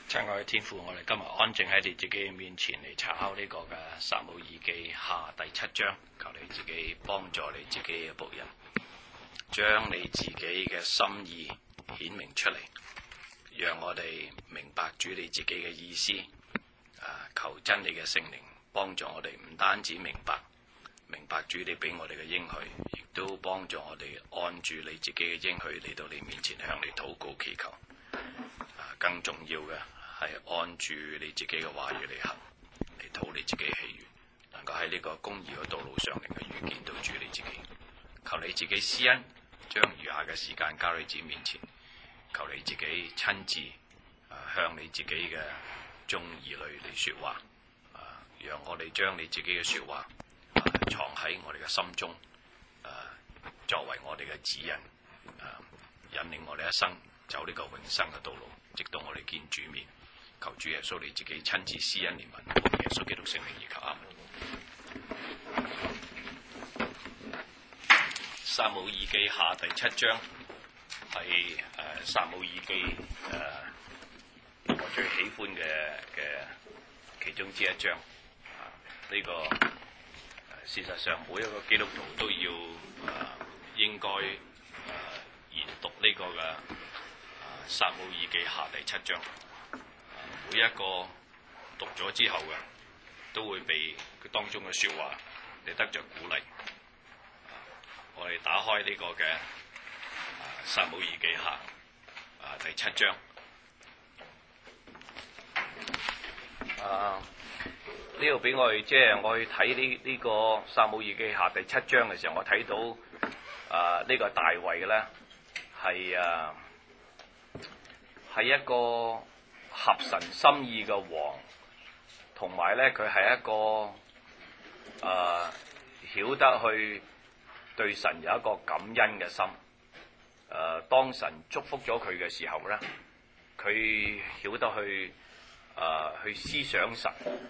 親愛嘅天父，我哋今日安靜喺你自己面前嚟查考呢個嘅撒母耳記下第7章，求你自己幫助你自己嘅僕人，將你自己嘅心意顯明出嚟，讓我哋明白主你自己嘅意思。求真理嘅聖靈幫助我哋，唔單止明白主你俾我哋嘅應許，亦都幫助我哋按住你自己嘅應許嚟到你面前向你禱告祈求。更重要嘅係按住你自己嘅話語嚟行，嚟討你自己喜悅，能夠喺呢個公義嘅道路上能夠遇見到主你自己。求你自己施恩，將餘下嘅時間交喺你自己面前。求你自己親自向你自己嘅眾兒女嚟說話，讓我哋將你自己嘅說話藏喺我哋嘅心中，作為我哋嘅指引，引領我哋一生走呢個永生嘅道路，直到我哋見主面。求主耶穌你自己親自施恩憐憫，奉耶穌基督聖名而求，阿們。撒母耳記下第7章係撒母耳記我最喜歡嘅其中之一章。呢個事實上每一個基督徒都要應該研讀呢個嘅撒母耳記下第7章。每一個讀咗之後嘅都會被佢當中嘅說話嚟得着鼓勵。我哋打開呢個嘅撒母耳記下第7章。呢度俾我哋，即係我去睇呢個撒母耳記下第7章嘅時候，我睇到呢個大衛咧係一個合神心意嘅王，同埋咧佢係一個曉得去對神有一個感恩嘅心。當神祝福咗佢嘅時候咧，佢曉得去思想神。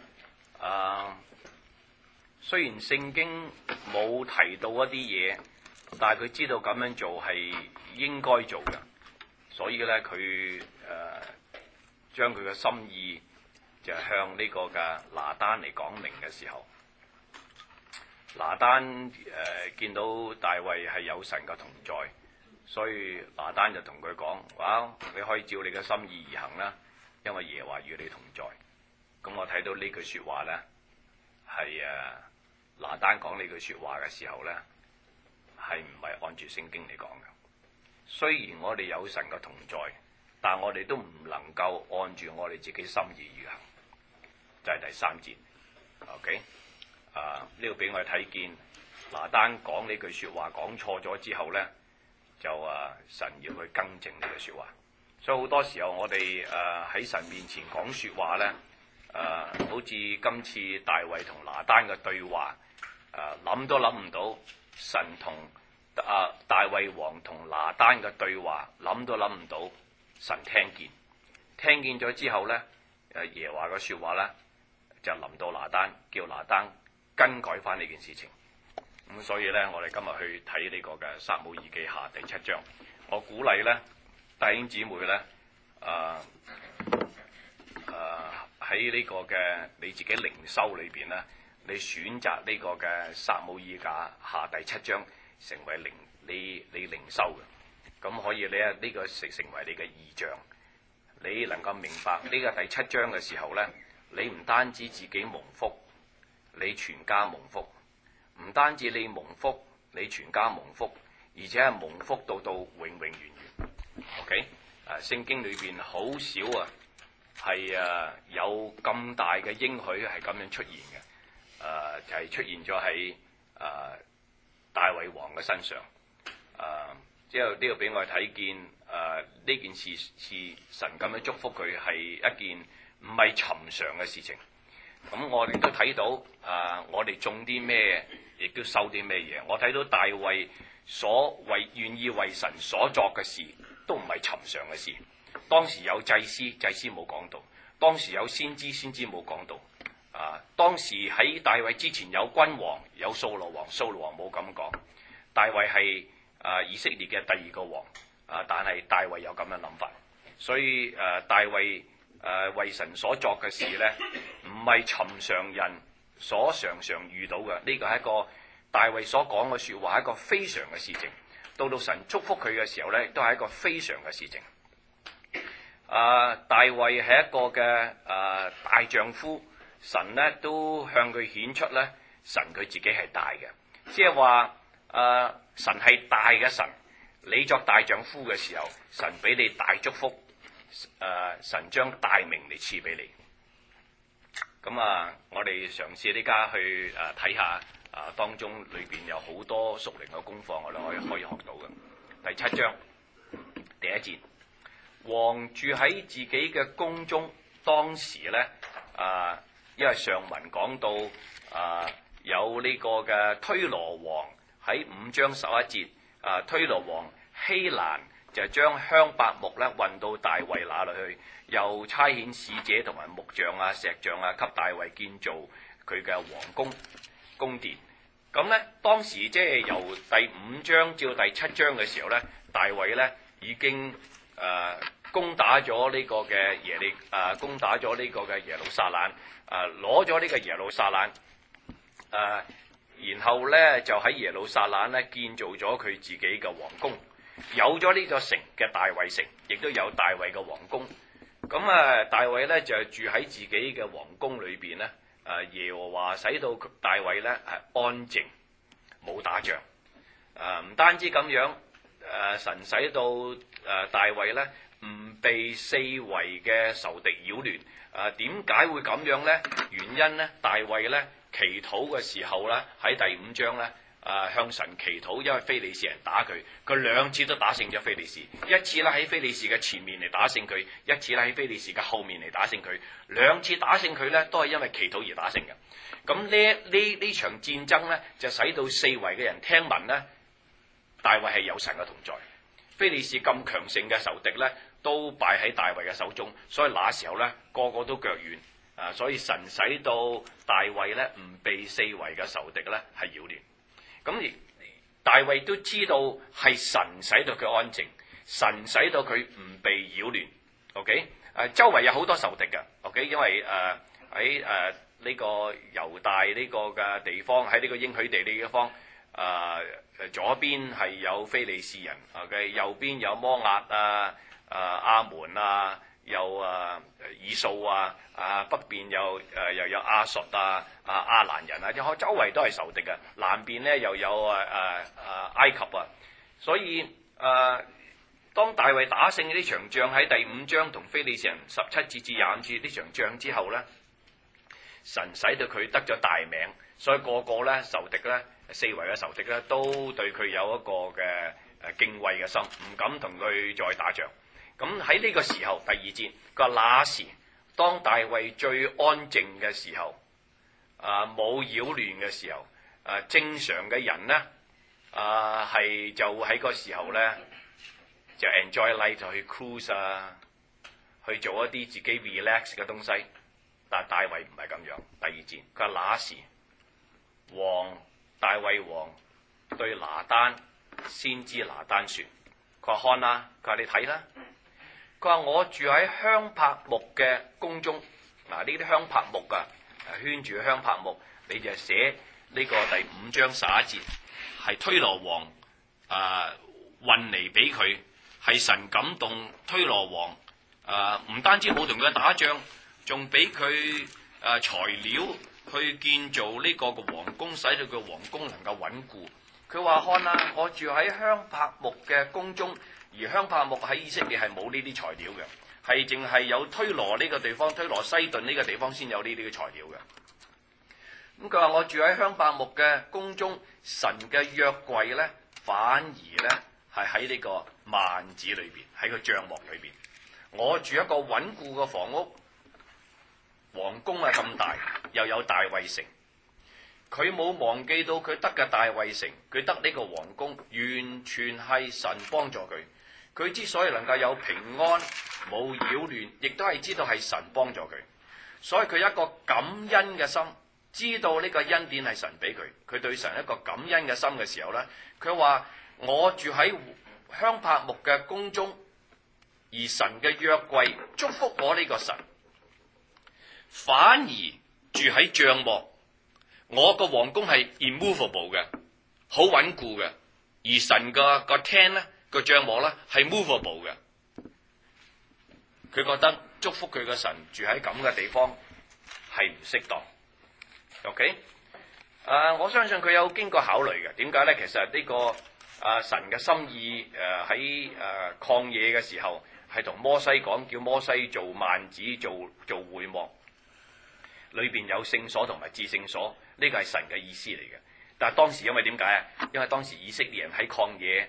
雖然聖經冇提到一啲嘢，但係佢知道咁樣做係應該做嘅，所以咧佢將佢嘅心意就向呢個嘅拿單嚟講明嘅時候，拿單見到大衛係有神嘅同在，所以拿單就同佢講：你可以照你嘅心意而行啦，因為耶和華與你同在。咁我睇到呢句說話咧，係拿單講呢句說話嘅時候咧，係唔係按住聖經嚟講嘅？雖然我哋有神嘅同在，但我哋都唔能夠按住我哋自己心意而行。就係第3節 ，OK？ 呢度俾我哋睇見拿單講呢句說話講錯咗之後咧，就神要去更正呢句說話。所以好多時候我哋喺神面前講說話咧。好似今次大衛同拿單嘅對話，諗都諗唔到神同大衛王同拿單嘅對話，諗都諗唔到神聽見咗之後咧，耶和華嘅說話咧就臨到拿單，叫拿單更改翻呢件事情。咁所以咧，我哋今日去睇呢個嘅撒母耳記下第7章，我鼓勵咧弟兄姊妹咧，喺呢個嘅你自己靈修裏邊咧，你選擇呢個嘅撒母耳記下第7章成為你靈修嘅，咁可以你呢個成為你嘅異象。你能夠明白呢個第7章嘅時候咧，你唔單止自己蒙福，你全家蒙福；唔單止你蒙福，你全家蒙福，而且係蒙福到永永遠遠。OK， 聖經裏邊好少係有咁大嘅應許係咁樣出現嘅，就係出現咗喺大衛王嘅身上。之後呢個俾我哋睇見呢件事神咁樣祝福佢係一件唔係尋常嘅事情。咁我哋都睇到我哋種啲咩，亦都收啲咩嘢。我睇到大衛願意為神所作嘅事，都唔係尋常嘅事。當時有祭司冇講到；當時有先知冇講到。當時喺大衛之前有君王，有掃羅王冇咁講。大衛係以色列嘅第2個王，但係大衛有咁樣諗法，所以大衛為神所作嘅事咧，唔係尋常人所常常遇到嘅。呢個係一個大衛所講嘅説話，係一個非常嘅事情。到神祝福佢嘅時候咧，都係一個非常嘅事情。大衛係一個嘅大丈夫，神咧都向佢顯出咧，神佢自己係大嘅，即係話神係大嘅神。你作大丈夫嘅時候，神俾你大祝福，神將大名嚟賜俾你。咁我哋嘗試呢家去睇下當中裏邊有好多屬靈嘅功課，我哋可以學到嘅。第7章第1節，王住喺自己嘅宮中，當時咧因為上文講到有呢個嘅推羅王喺5章11節，推羅王希蘭就將香柏木咧運到大衛那裏去，又差遣使者同埋木匠石匠給大衛建造佢嘅皇宮殿。咁咧當時即係由第5章至到第7章嘅時候咧，大衛咧已經攻打咗呢個嘅攻打咗呢個嘅耶路撒冷，攞咗呢個耶路撒冷，然後咧就喺耶路撒冷咧建造咗佢自己嘅皇宮。有咗呢個城嘅大衛城，亦都有大衛嘅皇宮。咁大衛咧就住喺自己嘅皇宮裏邊咧。耶和華使到大衛咧係安靜，冇打仗。唔單止咁樣，神使到大衛咧唔被四圍嘅仇敵擾亂。點解會咁樣咧？原因咧，大衛咧祈禱嘅時候咧，喺第5章咧。向神祈禱，因為非利士人打佢，佢2次都打勝咗非利士。一次咧喺非利士嘅前面嚟打勝佢，一次咧喺非利士嘅後面嚟打勝佢。2次打勝佢咧，都係因為祈禱而打勝嘅。咁呢場戰爭咧，就使到四圍嘅人聽聞咧，大衛係有神嘅同在。非利士咁強盛嘅仇敵咧，都敗喺大衛嘅手中，所以那時候咧，個個都腳軟。所以神使到大衛咧唔被四圍嘅仇敵咧係擾亂。咁而大衛都知道係神使到佢安靜，神使到佢唔被擾亂。OK， 周圍有好多仇敵嘅。OK， 因為喺呢個猶大呢個嘅地方，喺呢個應許地呢個方，左邊係有非利士人 ，OK， 右邊有摩押亞門有以掃北邊又有亞述亞蘭人周圍都係仇敵嘅。南邊咧又有埃及所以當大衛打勝呢場仗，喺第5章同非利士人17節至25節呢場仗之後咧，神使到佢得咗大名，所以個個咧仇敵咧四圍嘅仇敵咧都對佢有一個嘅敬畏嘅心，唔敢同佢再打仗。咁喺呢個時候，第2節佢話那時當大衛最安靜嘅時候，冇擾亂嘅時候，正常嘅人咧係就喺個時候咧就 enjoy life， 去 cruise 去做一啲自己 relax 嘅東西。但係大衛唔係咁樣。第2節佢話那時大衛王對拿單先知拿單說，佢話看啦，佢話你睇啦。佢話我住喺香柏木嘅宮中，呢啲香柏木圈住香柏木，你就寫呢個第5章11節，係推羅王運嚟俾佢，係神感動推羅王，唔單止冇同佢打仗，仲俾佢材料去建造呢個嘅皇宮，使到佢皇宮能夠穩固。佢話看啦，我住喺香柏木嘅宮中。而香柏木喺以色列係冇呢啲材料嘅，係淨係有推羅呢個地方、推羅西頓呢個地方先有呢啲嘅材料嘅。咁佢話我住喺香柏木嘅宮中，神嘅約櫃咧反而咧係喺呢個幔子裏邊，喺個帳幕裏邊。我住一個穩固嘅房屋，皇宮咁大，又有大衛城。佢冇忘記到佢得嘅大衛城，佢得呢個皇宮，完全係神幫助佢。佢之所以能夠有平安冇擾亂，亦都係知道係神幫助佢，所以佢一個感恩嘅心，知道呢個恩典係神俾佢，佢對神一個感恩嘅心嘅時候咧，佢話我住喺香柏木嘅宮中，而神嘅約櫃祝福我呢個神， 反而住喺帳幕。我個皇宮係 immovable 嘅，好穩固嘅，而神個 tent 咧個帳幕咧係 movable 嘅。佢覺得祝福佢個神住喺咁嘅地方係唔適當。OK， 我相信佢有經過考慮嘅。點解咧？其實呢個神嘅心意喺曠野嘅時候係同摩西講，叫摩西做幔子，做會幕，裏邊有聖所同埋至聖所，呢個係神嘅意思嚟嘅。但係當時因為點解啊？因為當時以色列人喺曠野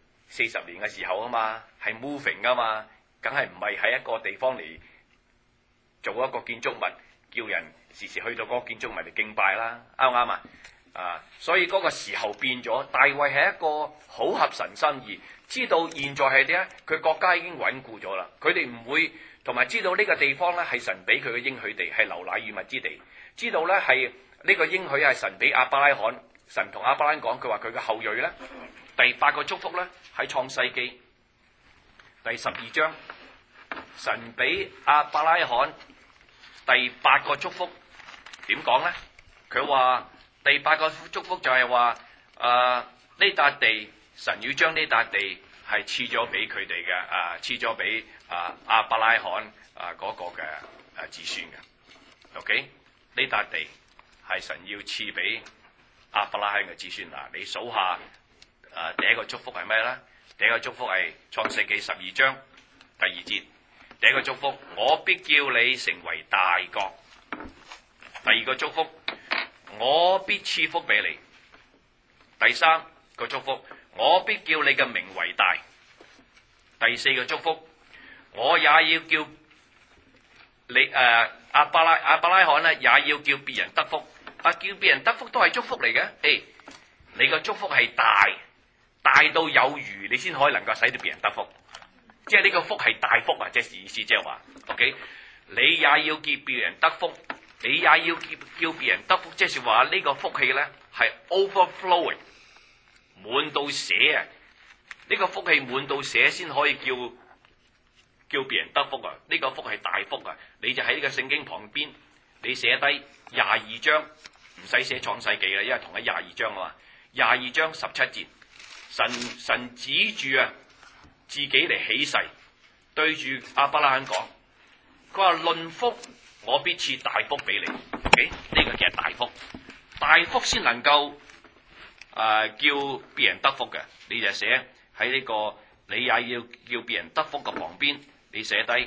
40年嘅時候啊嘛，係 moving 啊嘛，梗係唔係喺一個地方嚟做一個建築物，叫人時時去到嗰個建築物嚟敬拜啦，啱唔啱啊？所以嗰個時候變咗，大衛係一個好合神心意，知道現在係點咧？佢國家已經穩固咗啦，佢哋唔會同埋知道呢個地方咧係神俾佢嘅應許地，係流奶與蜜之地。知道咧係呢個應許係神俾亞伯拉罕，神同亞伯拉罕講，佢話佢嘅後裔咧，第8個祝福咧喺創世記第12章，神俾亞伯拉罕第8個祝福點講咧？佢話第8個祝福就係話呢笪地，神要將呢笪地係賜咗俾佢哋嘅，賜咗俾亞伯拉罕嗰個嘅子孫嘅。OK， 呢笪地係神要賜俾亞伯拉罕嘅子孫。嗱，你數下第一個祝福係咩咧？第一個祝福係創世記12章第2節。第一個祝福，我必叫你成為大國。第二個祝福，我必賜福俾你。第三個祝福，我必叫你嘅名為大。第四個祝福，我也要叫你亞伯拉罕咧，也要叫別人得福。叫別人得福都係祝福嚟嘅。你個祝福係大到有餘，你先可以能夠使到別人得福。即係呢個福係大福啊！即係意思即係話 ，OK， 你也要叫別人得福，你也要叫別人得福，即係話呢個福氣咧係 overflowing， 滿到瀉啊！呢個福氣滿到瀉先可以叫別人得福啊！呢個福係大福啊！你就喺呢個聖經旁邊，你寫低22章，唔使寫創世記啦，因為同喺22章啊嘛。22章17節，神指住自己嚟起誓，對住亞伯拉罕講，佢話論福，我必賜大福俾你。OK， 呢個其實大福，大福先能夠叫別人得福嘅。你就寫喺呢個，你也要叫別人得福嘅旁邊，你寫低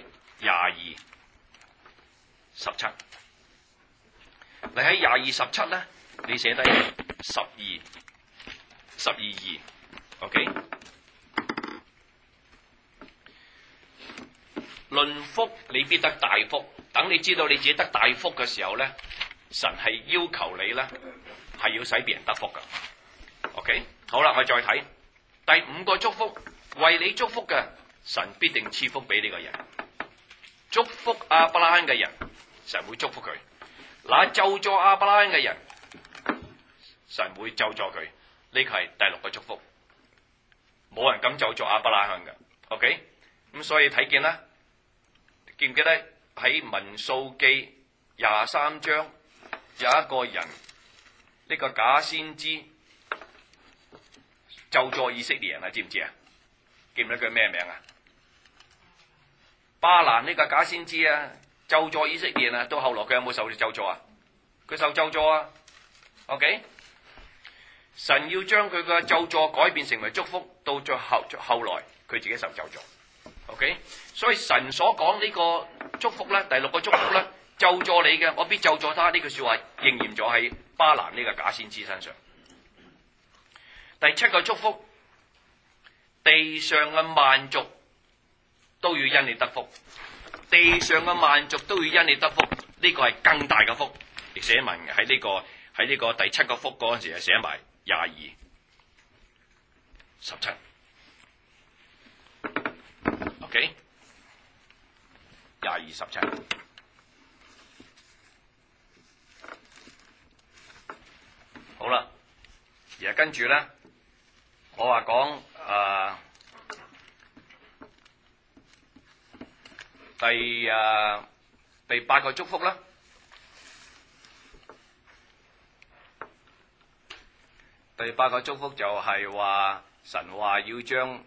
22:17。你喺22:17咧，你寫低12:2。OK。論福，你必得大福。等你知道你自己得大福嘅時候咧，神係要求你咧係要使別人得福噶。OK， 好啦，我再睇第5個祝福，為你祝福嘅神必定賜福俾呢個人。祝福亞伯拉罕嘅人，神會祝福佢；嗱，咒詛亞伯拉罕嘅人，神會咒詛佢。呢個係第6個祝福，冇人敢咒詛亞伯拉罕嘅。OK， 咁所以睇見啦。記唔記得喺民數記23章有一個人，呢個假先知咒詛以色列人啊？知唔知啊？記唔記得佢咩名啊？巴蘭呢個假先知啊，咒詛以色列人啊，到後來佢有冇受咒詛啊？佢受咒詛啊。OK， 神要將佢嘅咒詛改變成為祝福，到最後來佢自己受咒詛。OK， 所以神所講呢個祝福咧，第6個祝福咧，咒詛你嘅，我必咒詛他。呢句說話應驗咗喺巴蘭呢個假先知身上。第7個祝福，地上嘅萬族都要因你得福，地上嘅萬族都要因你得福。呢個係更大嘅福。你寫文喺呢個第7個福嗰陣時，係寫埋22:17。OK， 22:17。好啦，而家跟住咧，我話講第8個祝福啦。 第8個祝福就係話神話要將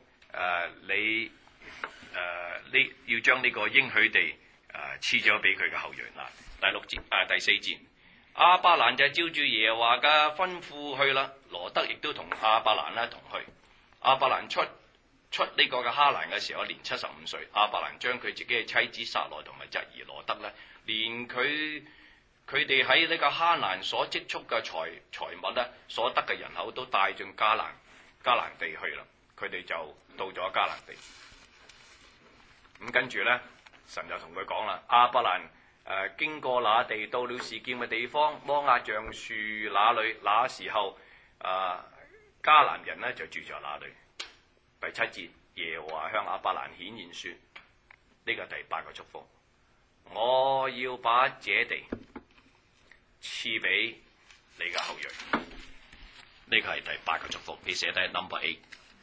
要將呢個應許地賜咗俾佢嘅後裔啦。第4節，亞伯蘭就照住耶和華嘅吩咐去啦。羅德亦都同亞伯蘭同去。亞伯蘭出呢個嘅哈蘭嘅時候，年75歲。亞伯蘭將佢自己嘅妻子撒萊同埋侄兒羅德咧，連佢哋喺呢個哈蘭所積蓄嘅財物咧，所得嘅人口都帶進迦南地去啦。佢哋就到咗迦南地。咁跟住咧，神就同佢講啦，亞伯蘭經過那地，到了示劍嘅地方，摩押橡樹那裏，那時候迦南人呢就住在那裏。第7節，耶和華向亞伯蘭顯現說，呢個第8個祝福，我要把這地賜俾你嘅後裔。呢個係第8個祝福，你寫低 number 8。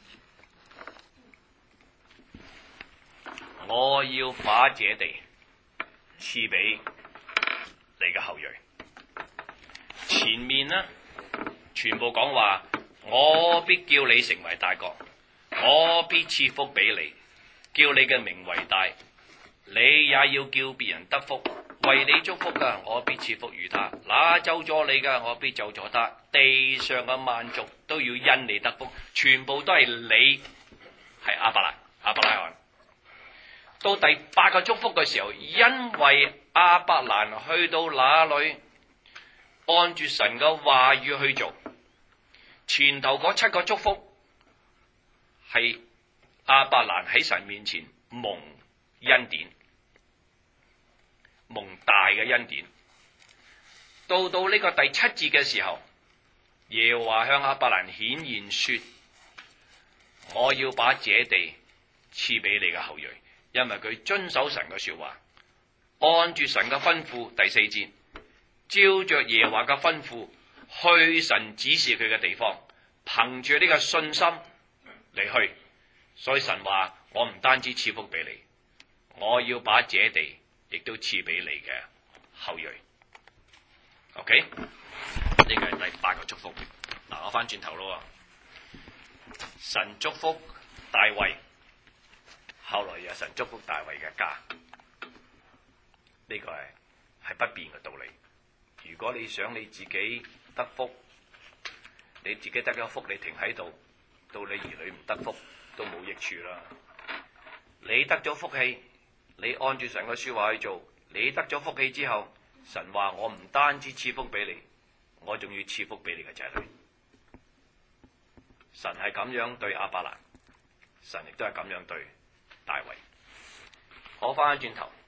我要把這地賜俾你嘅後裔。前面呢，全部講話，我必叫你成為大國，我必賜福俾你，叫你嘅名為大，你也要叫別人得福。為你祝福嘅，我必賜福於他；那咒詛你嘅，我必咒詛他。地上嘅萬族都要因你得福，全部都係你，係亞伯拉罕。到第8個祝福嘅時候，因為亞伯蘭去到那裏，按住神嘅話語去做，前頭嗰7個祝福係亞伯蘭喺神面前蒙恩典，蒙大嘅恩典。到呢個第7節嘅時候，耶和華向亞伯蘭顯現說，我要把這地賜俾你嘅後裔。因為佢遵守神嘅說話，按住神嘅吩咐。第4節，照着耶和華嘅吩咐去神指示佢嘅地方，憑住呢個信心嚟去。所以神話，我唔單止賜福俾你，我要把這地亦都賜俾你嘅後裔。OK， 呢個係第8個祝福。嗱，我翻轉頭咯，神祝福大衛。後來有神祝福大衛嘅家，呢個係不變嘅道理。如果你想你自己得福，你自己得咗福，你停喺度，到你兒女唔得福都冇益處啦。你得咗福氣，你按住神嘅說話去做，你得咗福氣之後，神話我唔單止賜福俾你，我仲要賜福俾你嘅仔女。神係咁樣對亞伯蘭，神亦都係咁樣對大衛。我翻轉頭，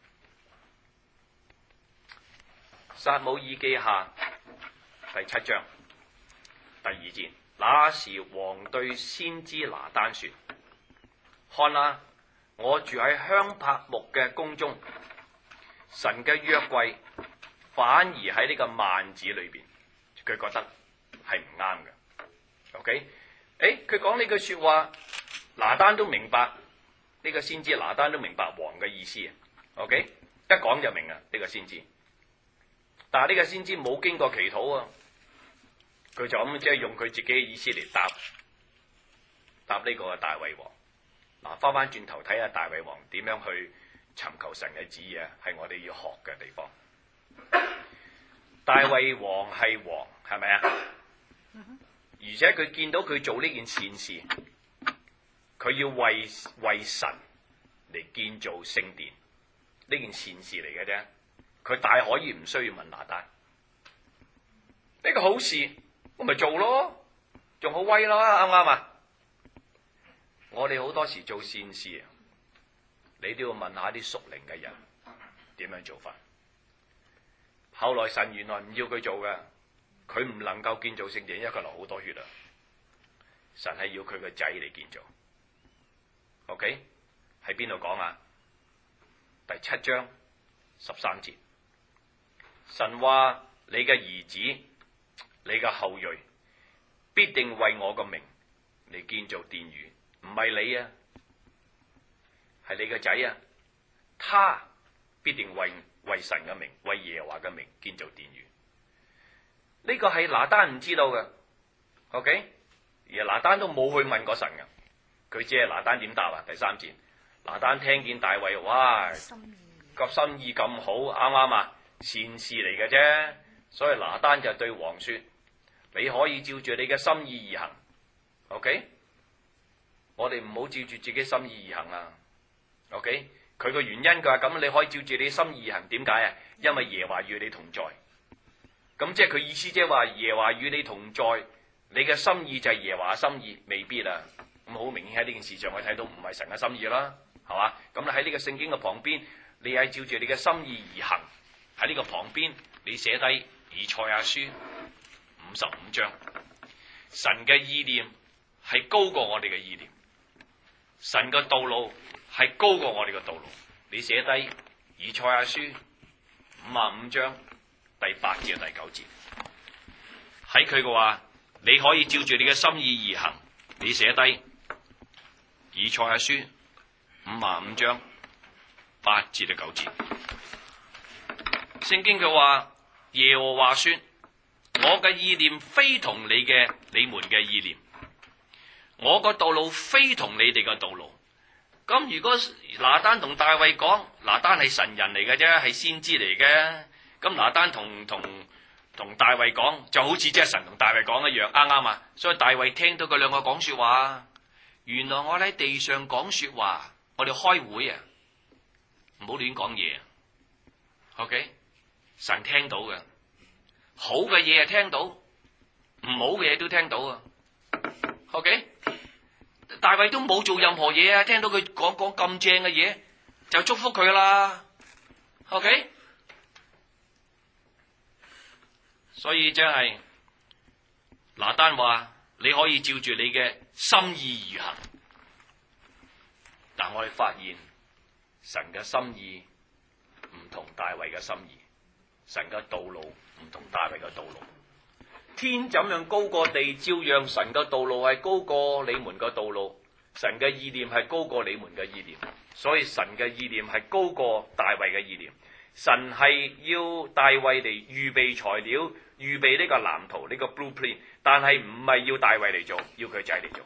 撒母耳記下第7章第2節，那時王對先知拿單說，看啊，我住喺香柏木嘅宮中，神嘅約櫃反而喺呢個幔子裏邊，佢覺得係唔啱嘅。OK， 佢講呢句說話，拿單都明白。呢個先知拿單都明白王嘅意思啊 ，OK， 一講就明啊，呢個先知。但係呢個先知冇經過祈禱啊，佢就咁即係用佢自己嘅意思嚟答呢個大衛王。嗱，翻轉頭睇下大衛王點樣去尋求神嘅旨意啊，係我哋要學嘅地方。大衛王係王，係咪啊？而且佢見到佢做呢件善事。佢要為神嚟建造聖殿，呢件善事嚟嘅啫。佢大可以唔需要問拿單，呢個好事，我咪做咯，仲好威咯，啱唔啱啊？我哋好多時做善事，你都要問下啲屬靈嘅人點樣做法。後來神原來唔要佢做嘅，佢唔能夠建造聖殿，因為佢流好多血啊。神係要佢個仔嚟建造。OK， 喺邊度講啊？第7章13節，神話你嘅兒子，你嘅後裔，必定為我個名嚟建造殿宇，唔係你啊，係你個仔啊，他必定為神嘅名，為耶和華嘅名建造殿宇。呢個係拿單唔知道嘅， OK， 而拿單都冇去問過神嘅，佢只係拿單點答啊？第3節，拿單聽見大衛，哇，個心意咁好，啱唔啱啊？善事嚟嘅啫，所以拿單就對王說：你可以照住你嘅心意而行。OK， 我哋唔好照住自己心意而行啊。OK， 佢個原因佢話咁，你可以照住你心意而行，點解啊？因為耶和華與你同在。咁即係佢意思，即係話耶和華與你同在，你嘅心意就係耶和華心意，未必啊。咁好明顯喺呢件事上，我睇到唔係神嘅心意啦，係嘛？咁你喺呢個聖經嘅旁邊，你係照住你嘅心意而行。喺呢個旁邊，你寫低以賽亞書55章，神嘅意念係高過我哋嘅意念，神嘅道路係高過我哋嘅道路。你寫低以賽亞書55章第8至第9節，喺佢嘅話，你可以照住你嘅心意而行。你寫低以賽亞書55章8至第9節，聖經嘅話，耶和華說：我嘅意念非同你們嘅意念，我個道路非同你哋嘅道路。咁如果拿單同大衛講，拿單係神人嚟嘅啫，係先知嚟嘅。咁拿單同大衛講，就好似即係神同大衛講一樣，啱啱啊？所以大衛聽到佢兩個講說話，原來我喺地上講說話，我哋開會啊，唔好亂講嘢。OK， 神聽到嘅，好嘅嘢係聽到，唔好嘅嘢都聽到啊。OK， 大衛都冇做任何嘢啊，聽到佢講咁正嘅嘢，就祝福佢啦。OK。所以真係拿單話，你可以照住你嘅心意而行，但我哋發現神嘅心意唔同大衛嘅心意，神嘅道路唔同大衛嘅道路。天怎樣高過地，照樣神嘅道路係高過你們嘅道路，神嘅意念係高過你們嘅意念，所以神嘅意念係高過大衛嘅意念。神係要大衛嚟預備材料，預備呢個藍圖，呢個 blueprint， 但係唔係要大衛嚟做，要佢仔嚟做。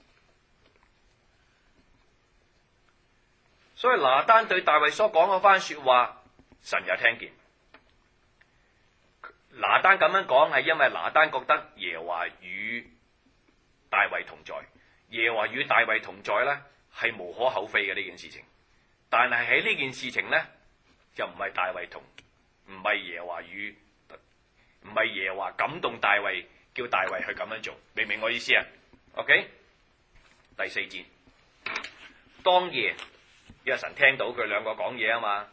所以拿單對大衛所講嗰番說話，神又聽見。拿單咁樣講係因為拿單覺得耶和華與大衛同在，耶和華與大衛同在呢係無可厚非嘅呢件事情。但係喺呢件事情呢，就唔係大衛唔係耶和華感動大衛，叫大衛去咁樣做，明唔明我意思啊 ？OK， 第4節，當夜，因為神聽到佢兩個講嘢啊嘛，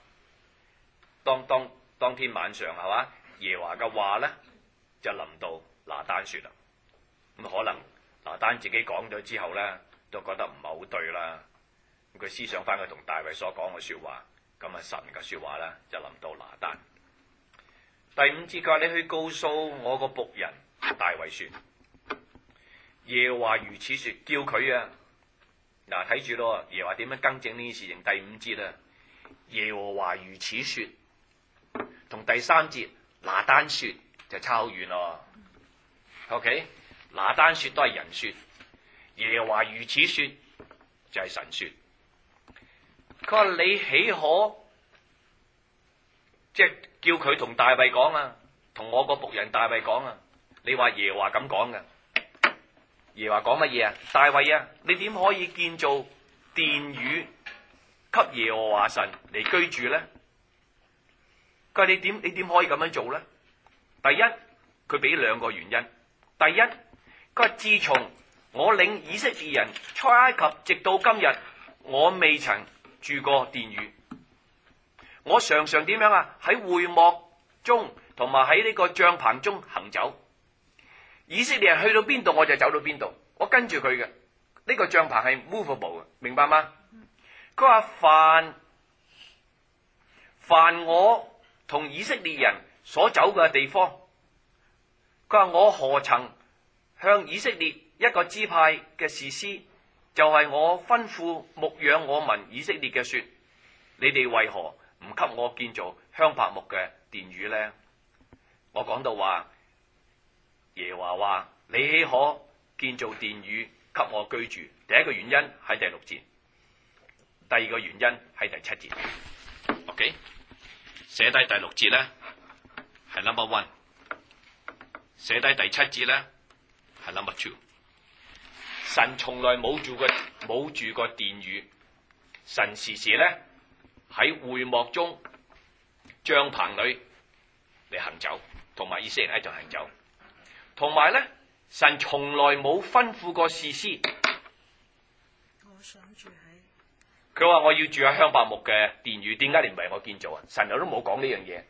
當天晚上係嘛，耶和華嘅話咧就臨到拿單說啦。咁可能拿單自己講咗之後咧，都覺得唔係好對啦。咁佢思想翻佢同大衛所講嘅說話。咁啊，神嘅說話咧就臨到拿單。第5節佢話：你去告訴我個僕人大衛說，耶和華如此說，叫佢啊，嗱睇住咯，耶和華點樣更正呢件事情？第5節啊，耶和華如此說，同第3節拿單說就差好遠咯。OK， 拿單說都係人說，耶和華如此說就係神說。佢話你豈可即係叫佢同大衛講啊，同我個僕人大衛講啊？你話耶和華咁講嘅，耶和華講乜嘢啊？大衛啊，你點可以建造殿宇給耶和華神嚟居住咧？佢話你點可以咁樣做咧？第一，佢俾2個原因。第一，佢話自從我領以色列人出埃及直到今日，我未曾住過殿宇，我常常點樣啊？喺會幕中同埋喺呢個帳棚中行走。以色列人去到邊度我就走到邊度，我跟住佢嘅。呢個帳棚係 movable 嘅，明白嗎？佢話凡我同以色列人所走嘅地方，佢話我何曾向以色列一個支派嘅士師，就係我吩咐牧養我民以色列嘅說，你哋為何唔給我建造香柏木嘅殿宇呢？我講到話耶和華話你豈可建造殿宇給我居住？第一個原因喺第6節，第二個原因喺第7節。 OK， 寫低第6節咧係 number one， 寫低第7節咧係 number two。 神從來冇住過殿宇，神時時咧喺會幕中帳棚裏嚟行走，同埋以色列人喺度行走。同埋咧，神從來冇吩咐過士師。 我想住喺。 佢話我要住喺香柏木嘅殿宇，點解你唔為我建造啊？神又都冇講呢樣嘢。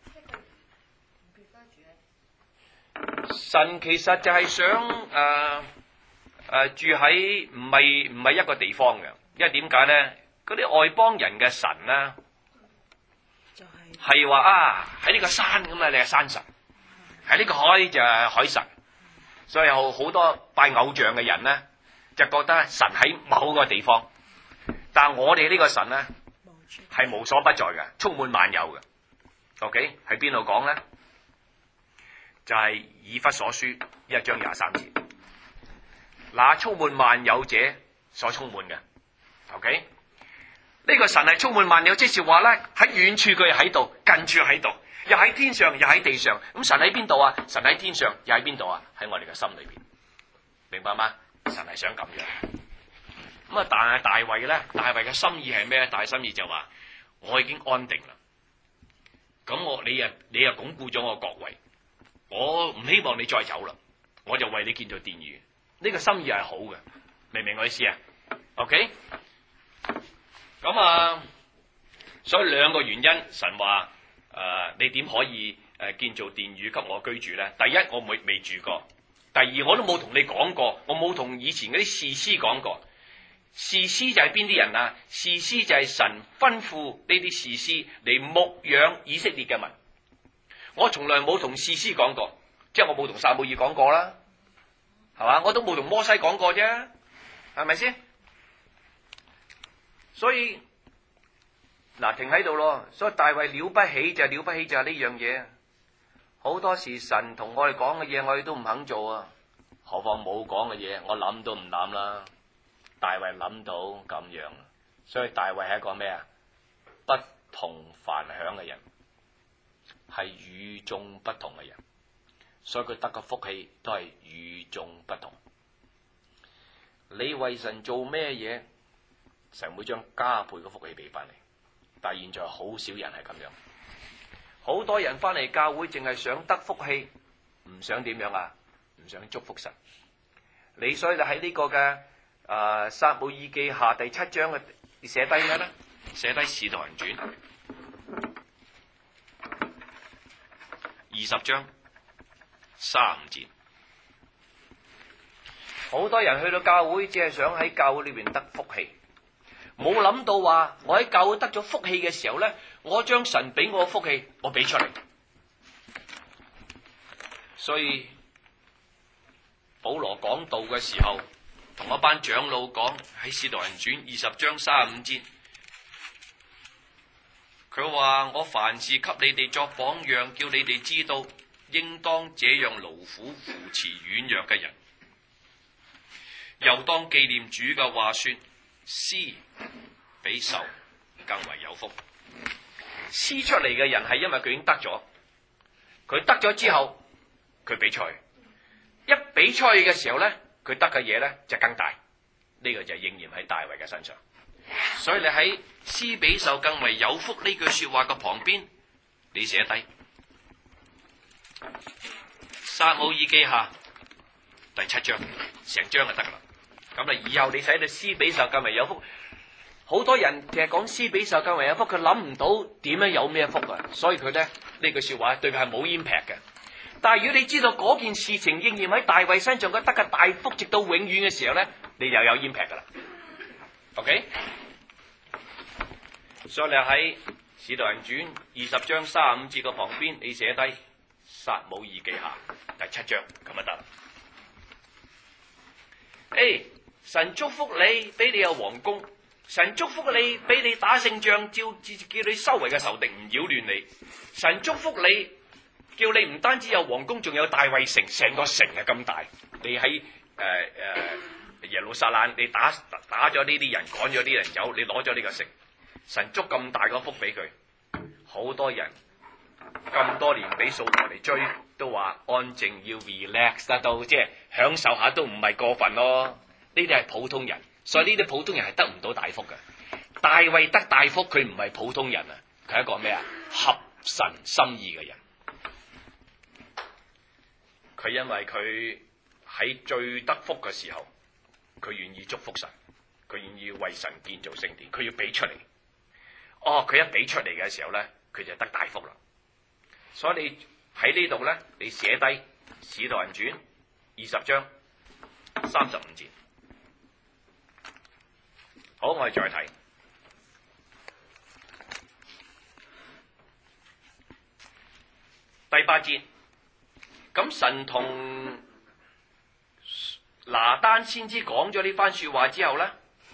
神其實就係想住喺唔係一個地方嘅，因為點解咧？嗰啲外邦人嘅神咧，係話喺呢個山咁啊，你係山神；喺呢個海就係海神。所以有好多拜偶像嘅人咧，就覺得神喺某個地方。但係我哋呢個神咧係無所不在嘅，充滿萬有嘅。OK， 喺邊度講咧？就係以弗所書1章23節。那充滿萬有者所充滿嘅。OK， 呢個神係充滿萬有，即是話咧喺遠處佢又喺度，近處喺度，又喺天上又喺地上。咁神喺邊度啊？神喺天上又喺邊度啊？喺我哋嘅心裏邊，明白嗎？神係想咁樣。咁啊，但係大衛咧，大衛嘅心意係咩？大心意就話我已經安定啦。咁你又鞏固咗我國位，我唔希望你再走啦，我就為你建造殿宇。呢個心意係好嘅，明唔明我意思啊 ？OK， 咁所以兩個原因，神話你點可以建造殿宇給我居住咧？第一，我未住過；第二，我都冇同你講過，我冇同以前嗰啲士師講過。士師就係邊啲人啊？士師就係神吩咐呢啲士師嚟牧養以色列嘅民。我從來冇同士師講過，即係我冇同撒母耳講過啦。係嘛？我都冇同摩西講過啫，係咪先？所以嗱，停喺度咯。所以大衛了不起就係了不起就係呢樣嘢。好多時神同我哋講嘅嘢，我哋都唔肯做啊。何況冇講嘅嘢，我諗都唔諗啦。大衛諗到咁樣，所以大衛係一個咩啊？不同凡響嘅人，係與眾不同嘅人。所以佢得個福氣都係與眾不同。你為神做咩嘢，神會將加倍嘅福氣俾翻你。但係現在好少人係咁樣，好多人翻嚟教會淨係想得福氣，唔想點樣啊？唔想祝福神。你所以就喺呢個嘅撒母耳記下第7章嘅，你寫低咩咧？ 寫低使徒行傳20章35節。 好多人去到教會，只係想喺教會裏邊得福氣，冇諗到話我喺教會得咗福氣嘅時候咧，我將神俾我嘅福氣，我俾出嚟。所以保羅講道嘅時候，同一班長老講喺使徒行傳20章35節，佢話我凡事給你哋作榜樣，叫你哋知道應當這樣勞苦扶持軟弱嘅人，又當紀念主嘅話說，施比受更為有福。施出嚟嘅人係因為佢已經得咗，佢得咗之後佢俾出去，一俾出去嘅時候咧，佢得嘅嘢咧就更大。呢個就係應驗喺大衛嘅身上。所以你喺施比受更為有福呢句說話嘅旁邊，你寫低撒母耳記下第7章，成章就得啦。咁啊，以後你使到施比受更為有福。好多人其實講施比受更為有福，佢諗唔到點樣有咩福啊，所以佢咧呢句說話對佢係冇 impact 嘅。但係如果你知道嗰件事情應驗喺大衛身上，佢得嘅大福直到永遠嘅時候咧，你就有 impact 噶啦。OK， 所以你喺使徒行傳20章35節嘅旁邊，你寫低撒母耳記下第7章咁就得。神祝福你，俾你有皇宮；神祝福你，俾你打勝仗，叫你周圍嘅仇敵唔擾亂你；神祝福你， 叫你唔單止有皇宮，仲有大衛城，成個城係咁大。你喺耶路撒冷，你打咗呢啲人，趕咗啲人走，你攞咗呢個城，神捉咁大個福俾佢，好多人咁多年俾掃羅嚟追，都話安靜要 relax 得到，即係享受下都唔係過分咯。呢啲係普通人，所以呢啲普通人係得唔到大福嘅。大衛得大福，佢唔係普通人啊，佢係一個咩啊？合神心意嘅人。佢因為佢喺最得福嘅時候，佢願意祝福神，佢願意為神建造聖殿，佢要俾出嚟。佢一俾出嚟嘅時候咧，佢就得大福啦。所以你喺呢度咧，你寫低《使徒行傳》20章35節。好，我哋再睇第8節。咁神同拿單先知講咗呢番說話之後咧，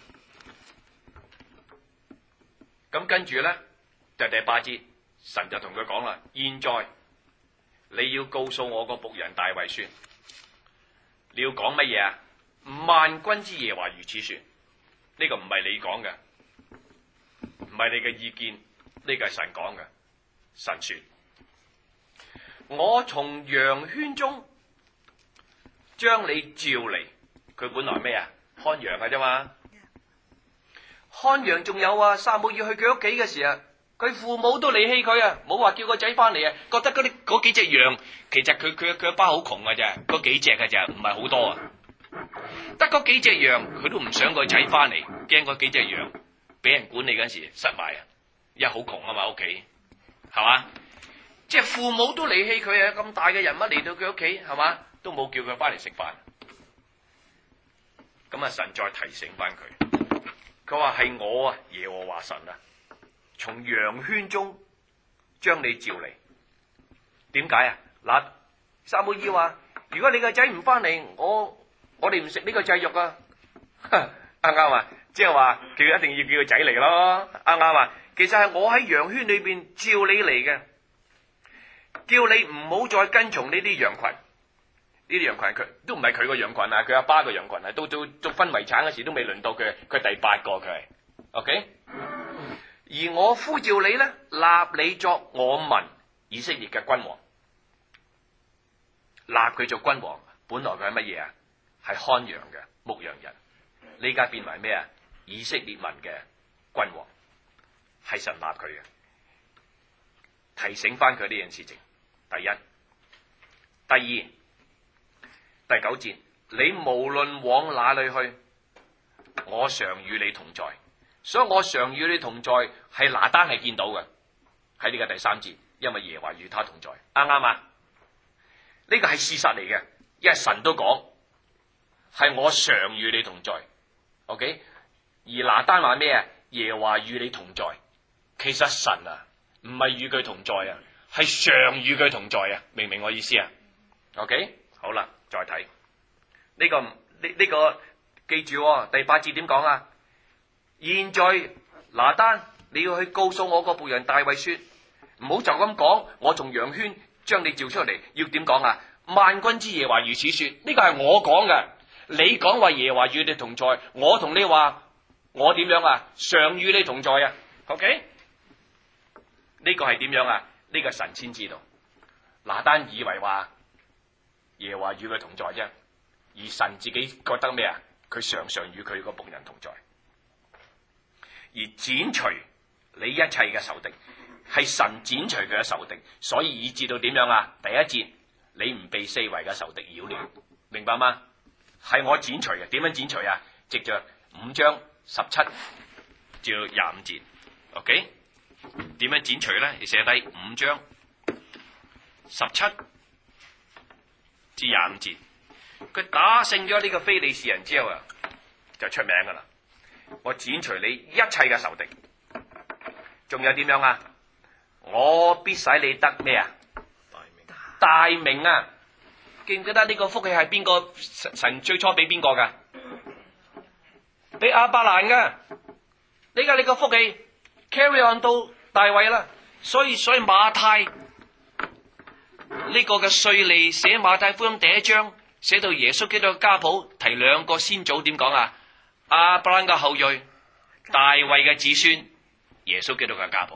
咁跟住咧就第8節，神就同佢講啦：現在你要告訴我個僕人大衛說，你要講乜嘢啊？萬軍之耶和華如此說，呢個唔係你講嘅，唔係你嘅意見，呢個係神講嘅。神說：我從羊圈中將你召嚟。佢本來咩啊？看羊嘅啫嘛。看羊仲有啊，撒母耳去佢屋企嘅時候，佢父母都離棄佢啊，冇話叫個仔翻嚟啊。覺得嗰幾隻羊，其實佢阿爸好窮嘅啫，嗰幾隻嘅啫，唔係好多啊。得嗰幾隻羊，佢都唔想個仔翻嚟，驚嗰幾隻羊俾人管理嗰時失埋啊，因為好窮啊嘛，屋企係嘛。即係父母都離棄佢啊！咁大嘅人物嚟到佢屋企，係嘛，都冇叫佢翻嚟食飯。咁啊，神再提醒翻佢，佢話係我啊，耶和華神啊，從羊圈中將你召嚟。點解啊？嗱，撒母耳話：如果你個仔唔翻嚟，我哋唔食呢個祭肉啊！啱啱啊？即係話佢一定要叫個仔嚟咯，啱啱啊？其實係我喺羊圈裏邊召你嚟嘅。叫你唔好再跟從呢啲羊群，呢啲羊群佢都唔係佢個羊群啊，佢阿爸個羊群啊，到分遺產嗰時都未輪到佢，佢第8個佢係 ，OK？而我呼召你咧，立你作我民以色列嘅君王，立佢做君王，本來佢係乜嘢啊？係看羊嘅牧羊人，呢家變為咩啊？以色列民嘅君王，係神立佢嘅，提醒翻佢呢樣事情。第一，第二，第9節，你無論往哪裏去，我常與你同在。所以我常與你同在係拿單係見到嘅，喺呢個第3節，因為耶和華與他同在，啱啱啊？呢個係事實嚟嘅，因為神都講係我常與你同在。OK， 而拿單話咩啊？耶和華與你同在，其實神啊唔係與佢同在啊。係常與佢同在啊，明唔明我意思啊 ？OK， 好啦，再睇呢個記住第8節點講啊？現在拿單，你要去告訴我個僕人大衛說，唔好就咁講，我從羊圈將你召出嚟，要點講啊？萬軍之耶和華如此說，呢個係我講嘅，你講話耶和華與你同在，我同你話我點樣啊？常與你同在啊 ，OK？ 呢個係點樣啊？呢個神先知道，拿單以為話耶和華與佢同在啫，而神自己覺得咩啊？佢常常與佢個僕人同在，而剪除你一切嘅仇敵，係神剪除佢嘅仇敵，所以以至到點樣啊？第1節，你唔被四圍嘅仇敵擾亂，明白嗎？係我剪除嘅，點樣剪除啊？藉着5章17至到25節 ，OK？點樣剪除咧？你寫低5章17至25節，佢打勝咗呢個非利士人之後啊，就出名噶啦。我剪除你一切嘅仇敵，仲有點樣啊？我必使你得咩啊？大名啊！記唔記得呢個福氣係邊個？神最初俾邊個噶？俾亞伯蘭噶。呢個你個福氣 carry on 到大衛啦，所以馬太呢個嘅稅吏寫馬太福音第1章，寫到耶穌基督嘅家譜，提2個先祖點講啊？亞伯蘭嘅後裔，大衛嘅子孫，耶穌基督嘅家譜。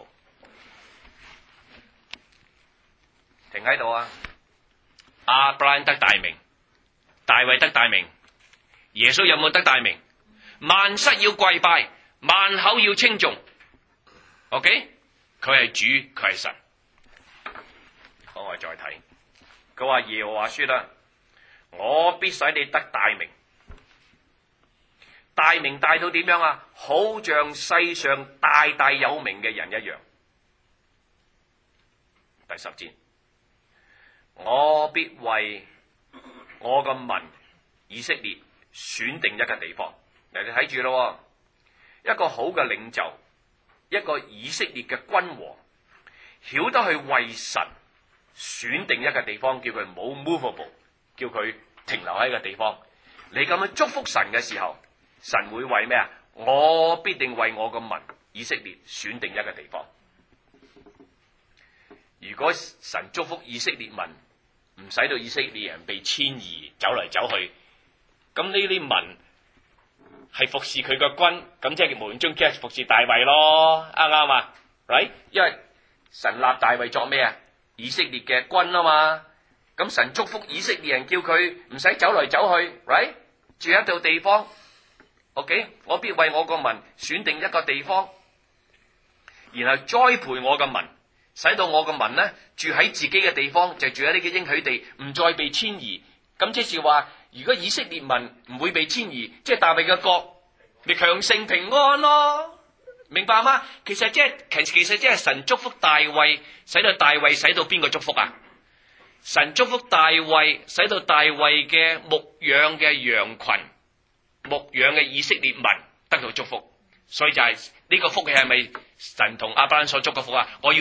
停喺度啊！ 亞伯蘭得大名，大衛得大名，耶穌有冇得大名？萬膝要跪拜，萬口要稱頌。OK， 佢係主，佢係神。 好，我哋再睇，佢話耶和華說啦，我必使你得大名，大名大到點樣啊？好像世上大大有名嘅人一樣。第10節，我必為我個民以色列選定一個地方。嗱，你睇住咯，一個好嘅領袖，一個以色列嘅君王，曉得去為神選定一個地方，叫佢冇 movable， 叫佢停留喺一個地方。你咁樣祝福神嘅時候，神會為咩啊？我必定為我個民以色列選定一個地方。如果神祝福以色列民，唔使到以色列人被遷移走嚟走去，咁呢啲民係服侍佢個君，咁即係無形中即係服侍大衛咯，啱唔啱啊 ？Right？ 因為神立大衛作咩啊？以色列嘅君啊嘛，咁神祝福以色列人，叫佢唔使走嚟走去 ，right？ 住一度地方 ，OK？ 我必為我個民選定一個地方，然後栽培我個民，使到我個民呢住喺自己嘅地方，就住喺呢個應許地，唔再被遷移。咁即是話，如果以色列民唔會被遷移，即係大衛嘅國，咪強盛平安咯。明白嗎？其實即係神祝福大衛，使到大衛使到邊個祝福啊？神祝福大衛，使到大衛嘅牧養嘅羊群、牧養嘅以色列民得到祝福。所以就係呢個福氣係咪神同亞伯蘭所祝嘅福啊？我要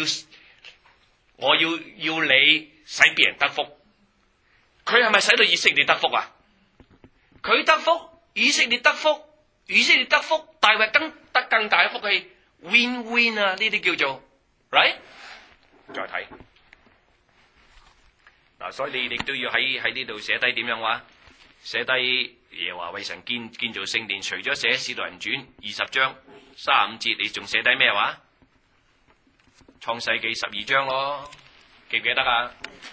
你使別人得福。佢係咪使到以色列得福啊？佢得福，以色列得福，以色列得福，大衛得更大嘅福氣 ，win-win 啊！呢啲叫做 right。再睇嗱，所以你亦都要喺呢度寫低點樣話，寫低耶和華為神建造聖殿，除咗寫《使徒人傳》20章35節，你仲寫低咩話？創世記12章咯，記唔記得啊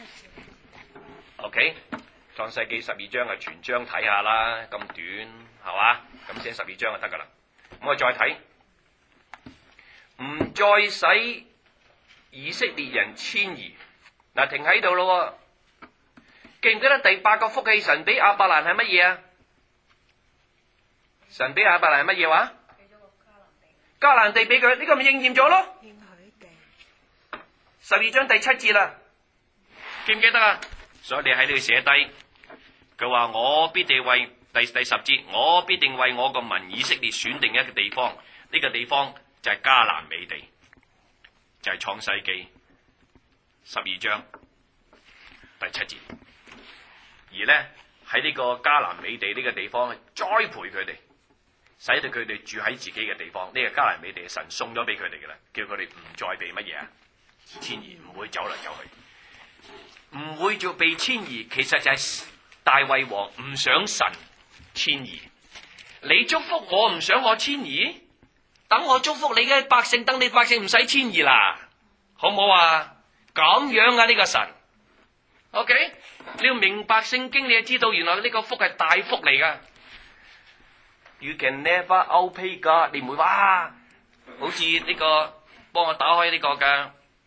？OK， 創世記12章係全章睇下啦，咁短係嘛？咁寫12章就得噶啦。咁我再睇，唔再使以色列人遷移。嗱，停喺度咯。記唔記得第8個福氣神俾亞伯蘭係乜嘢啊？神俾亞伯蘭係乜嘢話？迦南地俾佢，呢個咪應驗咗咯。 應許地 12章第7節啦，記唔記得啊？所以你喺呢度寫低，佢話我必定為第10節，我必定為我個民以色列選定一個地方，呢個地方就係迦南美地，就係創世記12章第7節。而呢，喺呢個迦南美地呢個地方栽培佢哋，使到佢哋住喺自己嘅地方。呢個迦南美地神送咗俾佢哋嘅啦，叫佢哋唔再被乜嘢啊遷移，唔會走嚟走去，唔會做被遷移。其實就係大衛王唔想神遷移，你祝福我唔想我遷移，等我祝福你嘅百姓，等你百姓唔使遷移啦，好唔好啊？咁樣啊，呢個神 ，OK？ 你要明白聖經，你就知道原來呢個福係大福嚟噶。You can never outpay God。你唔會話，好似呢個，幫我打開呢個嘅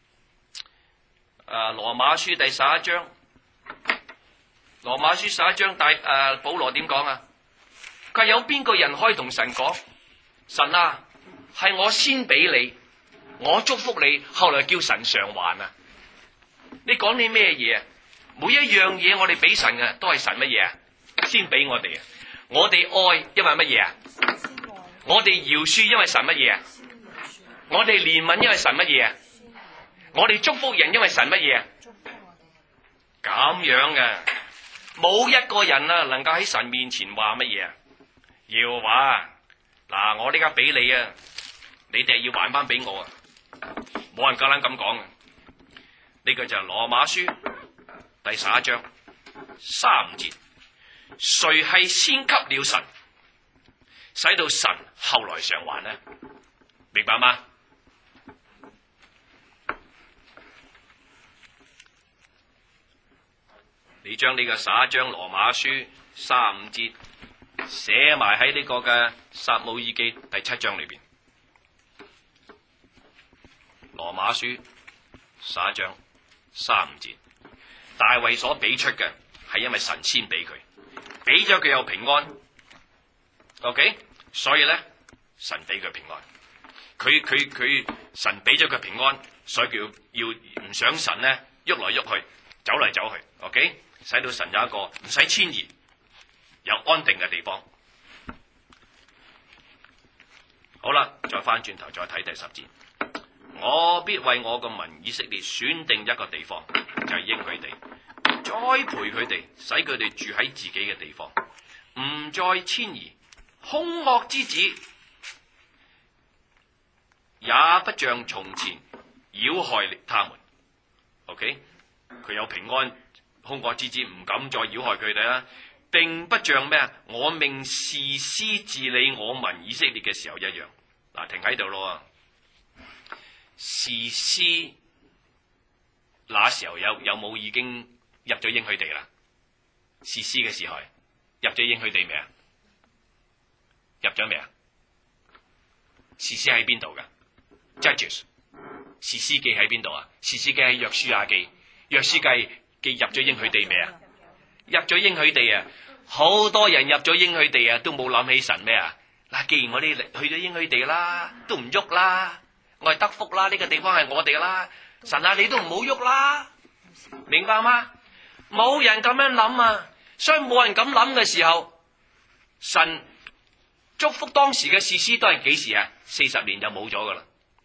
羅馬書第11章。羅馬書11章保羅點講啊？佢有邊個人可以同神講？神啊，係我先俾你，我祝福你，後來叫神償還啊？你講你咩嘢啊？每一樣嘢我哋俾神嘅，都係神乜嘢啊？先俾我哋啊！我哋愛，因為乜嘢啊？我哋饒恕，因為神乜嘢啊？我哋憐憫，因為神乜嘢啊？我哋祝福人，因為神乜嘢啊？咁樣嘅，冇一個人啊，能夠喺神面前話乜嘢啊？要話嗱，我呢家俾你啊，你哋要還翻俾我啊！冇人夠膽咁講嘅。呢個就係羅馬書第11章3節，誰係先給了神，使到神後來償還呢？明白嗎？你將呢個11章羅馬書3、5節寫埋喺呢個嘅撒母耳記第7章裏邊。羅馬書11章3、5節，大衛所俾出嘅係因為神先俾佢，俾咗佢有平安。OK， 所以咧神俾佢平安，佢神俾咗佢平安，所以佢要唔想神咧喐來喐去，走嚟走去。OK， 使到神有一個唔使遷移，有安定嘅地方。好啦，再翻轉頭再睇第10節。我必為我個民以色列選定一個地方，就係應許地，栽培佢哋，使佢哋住喺自己嘅地方，唔再遷移。兇惡之子也不像從前擾害他們。OK， 佢有平安，兇惡之子唔敢再擾害佢哋啦，並不像咩啊？我命士師治理我民以色列嘅時候一樣。嗱，停喺度咯。士師那時候有冇已經入咗應許地啦？士師嘅時候入咗應許地未啊？入咗未啊？士師喺邊度噶 ？Judges， 士師記喺邊度啊？士師記喺約書亞記，約書亞記入咗應許地未啊？入咗應許地啊！好多人入咗應許地啊，都冇諗起神咩啊？嗱，既然我哋去咗應許地啦，都唔喐啦。我係得福啦，呢個地方係我哋啦，神啊，你都唔好喐啦，明白嗎？冇人咁樣諗啊，所以冇人咁諗嘅時候，神祝福當時嘅士師都係幾時啊？40年就冇咗噶啦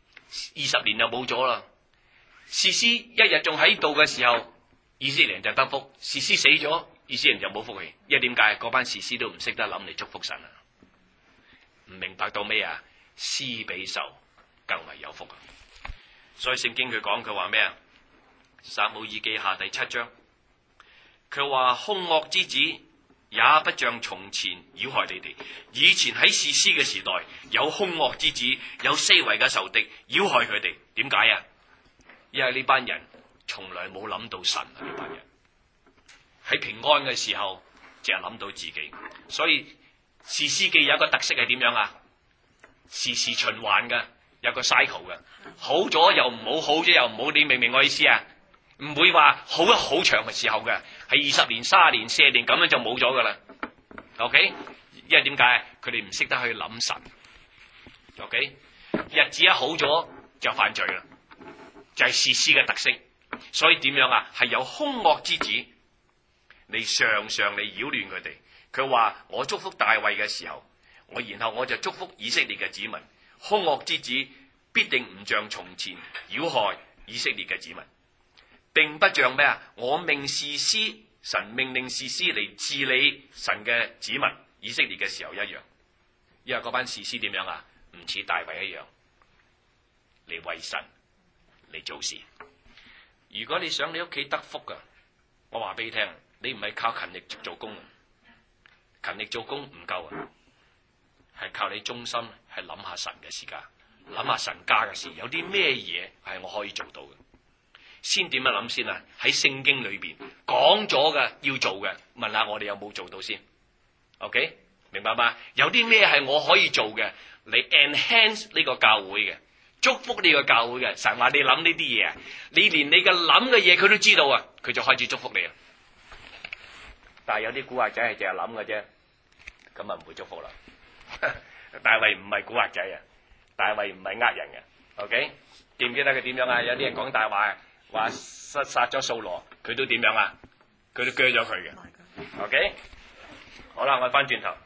，20年就冇咗啦。士師一日仲喺度嘅時候，以色列人就得福；士師死咗，以色列人就冇福氣。因為點解？嗰班士師都唔識得諗嚟祝福神啊，唔明白到咩啊？施比受更為有福啊！所以聖經佢講，佢話咩啊？撒母耳記下第7章，佢話兇惡之子也不像從前擾害你哋。以前喺士師嘅時代，有兇惡之子，有四圍嘅仇敵擾害佢哋。點解啊？因為呢班人從來冇諗到神啊！呢班人喺平安嘅時候，淨係諗到自己。所以士師記有一個特色係點樣啊？時時循環嘅。有個 cycle 嘅，好咗又唔好，好咗又唔好，你明唔明我意思啊？唔會話好咗好長嘅時候嘅，係20年、30年、40年咁樣就冇咗噶啦。OK， 因為點解？佢哋唔識得去諗神。OK， 日子一好咗就犯罪啦，就係士師嘅特色。所以點樣啊？係有兇惡之子，你常常嚟擾亂佢哋。佢話我祝福大衛嘅時候，然後我就祝福以色列嘅子民。兇惡之子必定唔像從前擾害以色列嘅子民，並不像咩啊？我命士師，神命令士師嚟治理神嘅子民以色列嘅時候一樣。因為嗰班士師點樣啊？唔似大衛一樣嚟為神嚟做事。如果你想你屋企得福噶，我話俾你聽，你唔係靠勤力做工，勤力做工唔夠啊！係靠你忠心，係諗下神嘅時間，諗下神家嘅事，有啲咩嘢係我可以做到嘅？先點樣諗先啊？喺聖經裏邊講咗嘅要做嘅，問下我哋有冇做到先 ？OK， 明白嗎？有啲咩係我可以做嘅，嚟 enhance 呢個教會嘅，祝福呢個教會嘅。神話你諗呢啲嘢啊，你連你嘅諗嘅嘢佢都知道啊，佢就開始祝福你啊。但係有啲古惑仔係淨係諗嘅啫，咁啊唔會祝福啦。大衛唔係古惑仔啊，大衛唔係呃人嘅 ，OK？ 記唔記得佢點樣啊？有啲人講大話，話殺咗掃羅，佢都點樣啊？佢都鋸咗佢嘅 ，OK？ 好啦，我翻轉頭，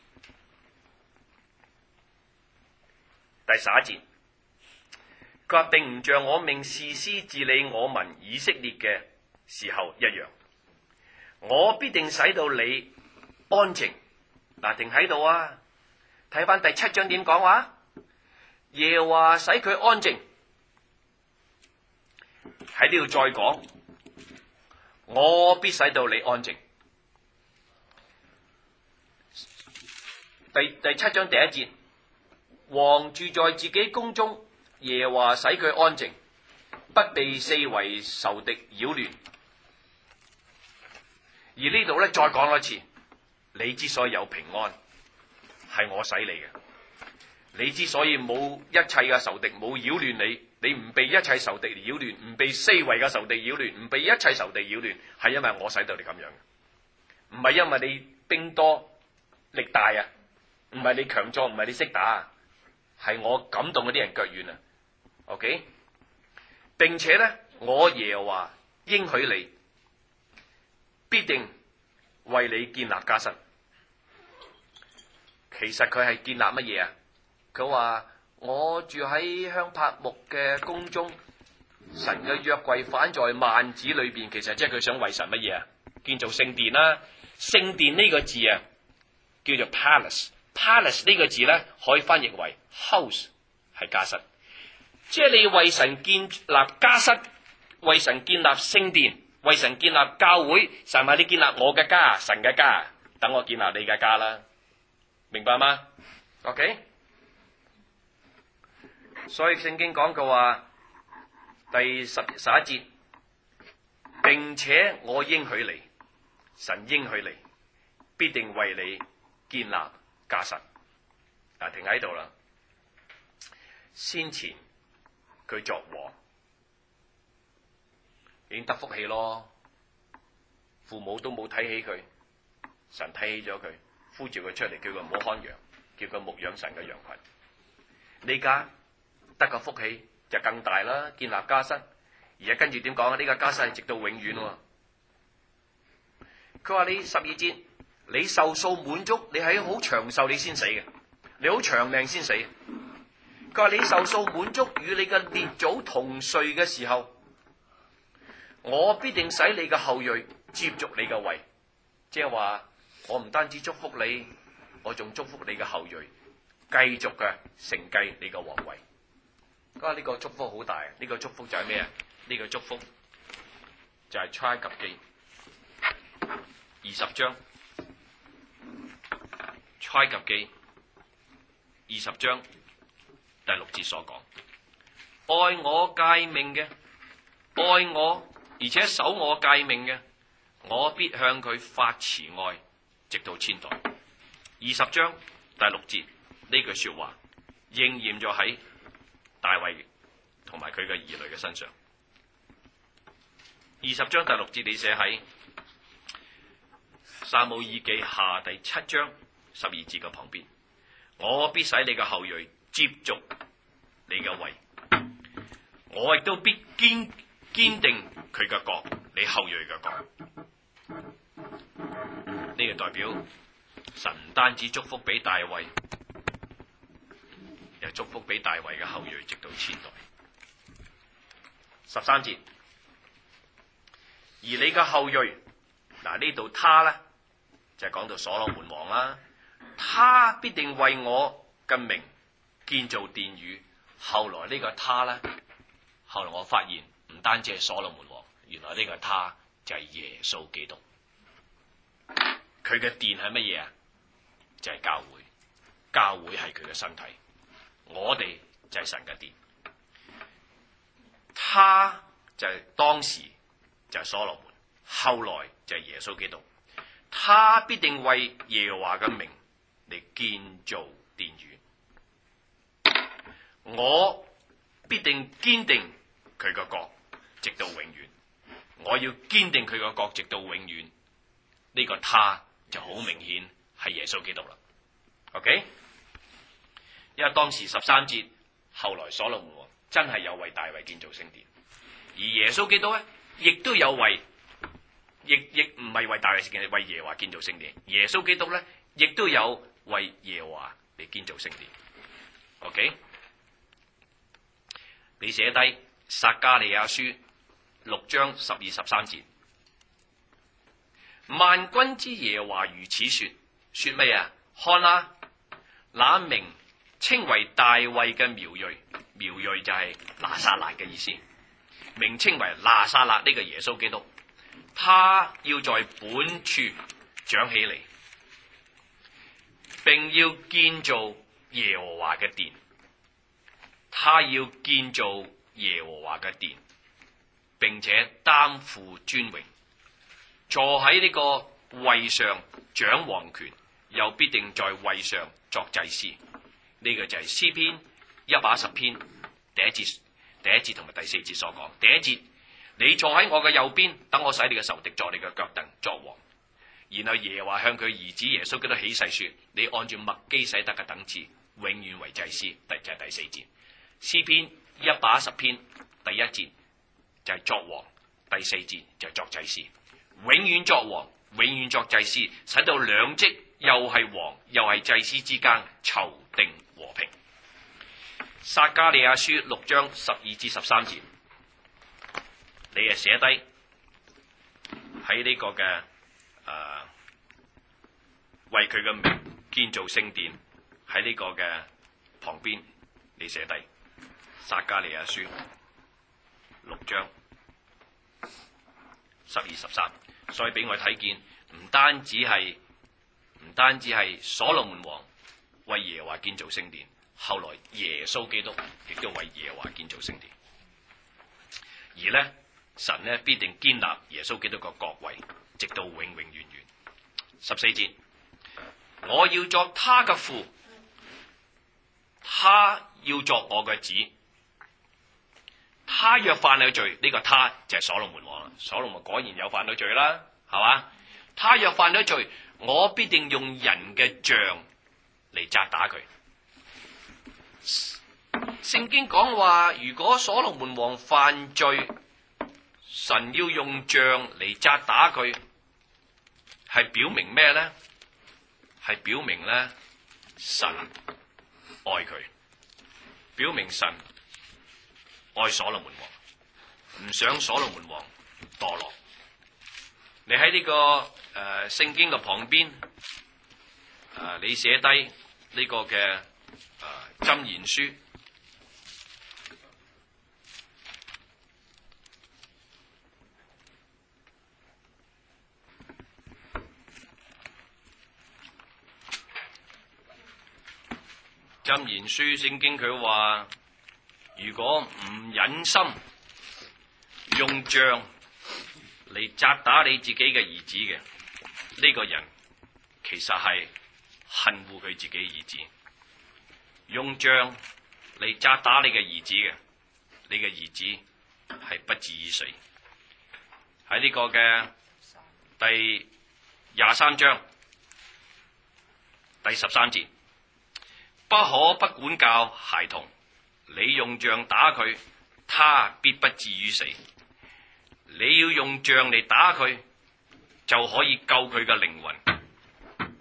第11節，佢話並唔像我命士師治理我民以色列嘅時候一樣，我必定使到你安靜。嗱，停喺度啊！睇翻第7章點講話，耶和華使佢安靜。喺呢度再講， 我必使到你安靜。第7章第1節，王住在自己宮中，耶和華使佢安靜，不被四圍仇敵擾亂。而呢度咧再講多次，你之所以有平安，係我使你嘅。你之所以冇一切嘅仇敵冇擾亂你，你唔被一切仇敵擾亂，唔被四圍嘅仇敵擾亂，唔被一切仇敵擾亂，係因為我使到你咁樣嘅，唔係因為你兵多力大啊，唔係你強壯，唔係你識打，係我感動嗰啲人腳軟啊。OK， 並且咧，我耶和華應許你，必定為你建立家室。其實佢係建立乜嘢啊？佢話我住喺香柏木嘅宮中，神嘅約櫃反在幔子裏邊。其實即係佢想為神乜嘢啊？建造聖殿啦。聖殿呢個字啊，叫做 palace。palace 呢個字咧，可以翻譯為 house， 係家室。即係你為神建立家室，為神建立聖殿，為神建立教會。神話你建立我嘅家，神嘅家，等我建立你嘅家啦。明白嗎 ？OK。所以聖經講嘅話，第11節，並且我應許你，神應許你，必定為你建立家室。停喺度啦。先前佢作王，已經得福氣咯，父母都冇睇起佢，神睇起咗佢，呼召佢出嚟，叫佢唔好看羊，叫佢牧養神嘅羊群。呢家得個福氣就更大啦，建立家室。而家跟住點講啊？呢個家室係直到永遠喎。佢話你12節，你壽數滿足，你係好長壽你先死嘅，你好長命先死。佢話你壽數滿足，與你嘅列祖同睡嘅時候，我必定使你嘅後裔接續你嘅位。即係話我唔單止祝福你，我仲祝福你嘅後裔繼續嘅承繼你嘅皇位。佢話呢個祝福好大，呢個祝福就係咩啊？呢個祝福就係出埃及記20章，出埃及記20章第6節所講：愛我誡命嘅，愛我而且守我誡命嘅，我必向佢發慈愛，直到千代。20章第6節呢句說話應驗咗喺大衛同埋佢嘅兒女嘅身上。20章第6節你寫喺撒母耳記下第7章12節嘅旁邊。我必使你嘅後裔接續你嘅位，我亦都必堅定佢嘅國，你後裔嘅國。呢個代表神唔單止祝福俾大衛，又祝福俾大衛嘅後裔直到千代。13節，而你嘅後裔，嗱呢度他咧就係講到所羅門王啦，他必定為我嘅名建造殿宇。後來呢個他咧，後來我發現唔單止係所羅門王，原來呢個他就係耶穌基督。佢嘅殿係乜嘢啊？就係教會，教會係佢嘅身體，我哋就係神嘅殿。他就係當時就係所羅門，後來就係耶穌基督。他必定為耶和華嘅名嚟建造殿宇，我必定堅定佢嘅國直到永遠。我要堅定佢嘅國直到永遠。呢個他就好明顯係耶穌基督啦。OK， 因為當時13節，後來所羅門王真係有為大衛建造聖殿，而耶穌基督咧亦都有為，亦唔係為大衛建，為耶和華建造聖殿。耶穌基督咧亦都有為耶和華嚟建造聖殿。OK， 你寫低撒迦利亞書6章12、13節，萬軍之耶和華如此說，說咩啊？看啦，那名稱為大衛嘅苗裔，苗裔就係拿撒勒嘅意思，名稱為拿撒勒呢個耶穌基督， 他要在本處長起嚟，並要建造耶和華嘅殿。他要建造耶和華嘅殿，並且擔負尊榮，坐喺呢個位上掌王權，又必定在位上作祭司。呢、個就係詩篇110篇第一節同埋第4節所講。第一節，你坐喺我嘅右邊，等我使你嘅仇敵作你嘅腳凳作王。然後耶和華向佢兒子耶穌基督起誓說，你按照麥基洗德嘅等次，永遠為祭司。就係第4節。詩篇110篇第一節就係作王，第4節就係作祭司。永遠作王，永遠作祭司，使到兩職又係王又係祭司之間籌定和平。撒迦利亞書6章12至13節，你係寫低喺呢個嘅為佢嘅名建造聖殿喺呢個嘅旁邊，你寫低撒迦利亞書6章12、13，所以俾我睇見，唔單止係所羅門王為耶和華建造聖殿，後來耶穌基督亦都為耶和華建造聖殿，而呢，神呢必定堅立耶穌基督個國位，直到永永遠遠。14節，我要作他嘅父，他要作我嘅子。他若犯了罪，呢個他就係所羅門王啦。所羅門果然有犯到罪啦，係嘛？他若犯咗罪，我必定用人嘅杖嚟責打佢。聖經講話，如果所羅門王犯罪，神要用杖嚟責打佢，係表明咩呢？係表明咧神愛佢，表明神愛所羅門王，唔想所羅門王墮落。你喺呢個聖經嘅旁邊，你寫低呢個嘅箴言書。箴言書聖經佢話，如果唔忍心用杖嚟責打你自己嘅兒子嘅，呢個人其實係恨惡佢自己兒子。用杖嚟責打你嘅兒子嘅，你嘅兒子係不至於死。喺呢個嘅第23章第13節，不可不管教孩童，你用杖打佢，他必不至於死。你要用杖嚟打佢，就可以救佢嘅靈魂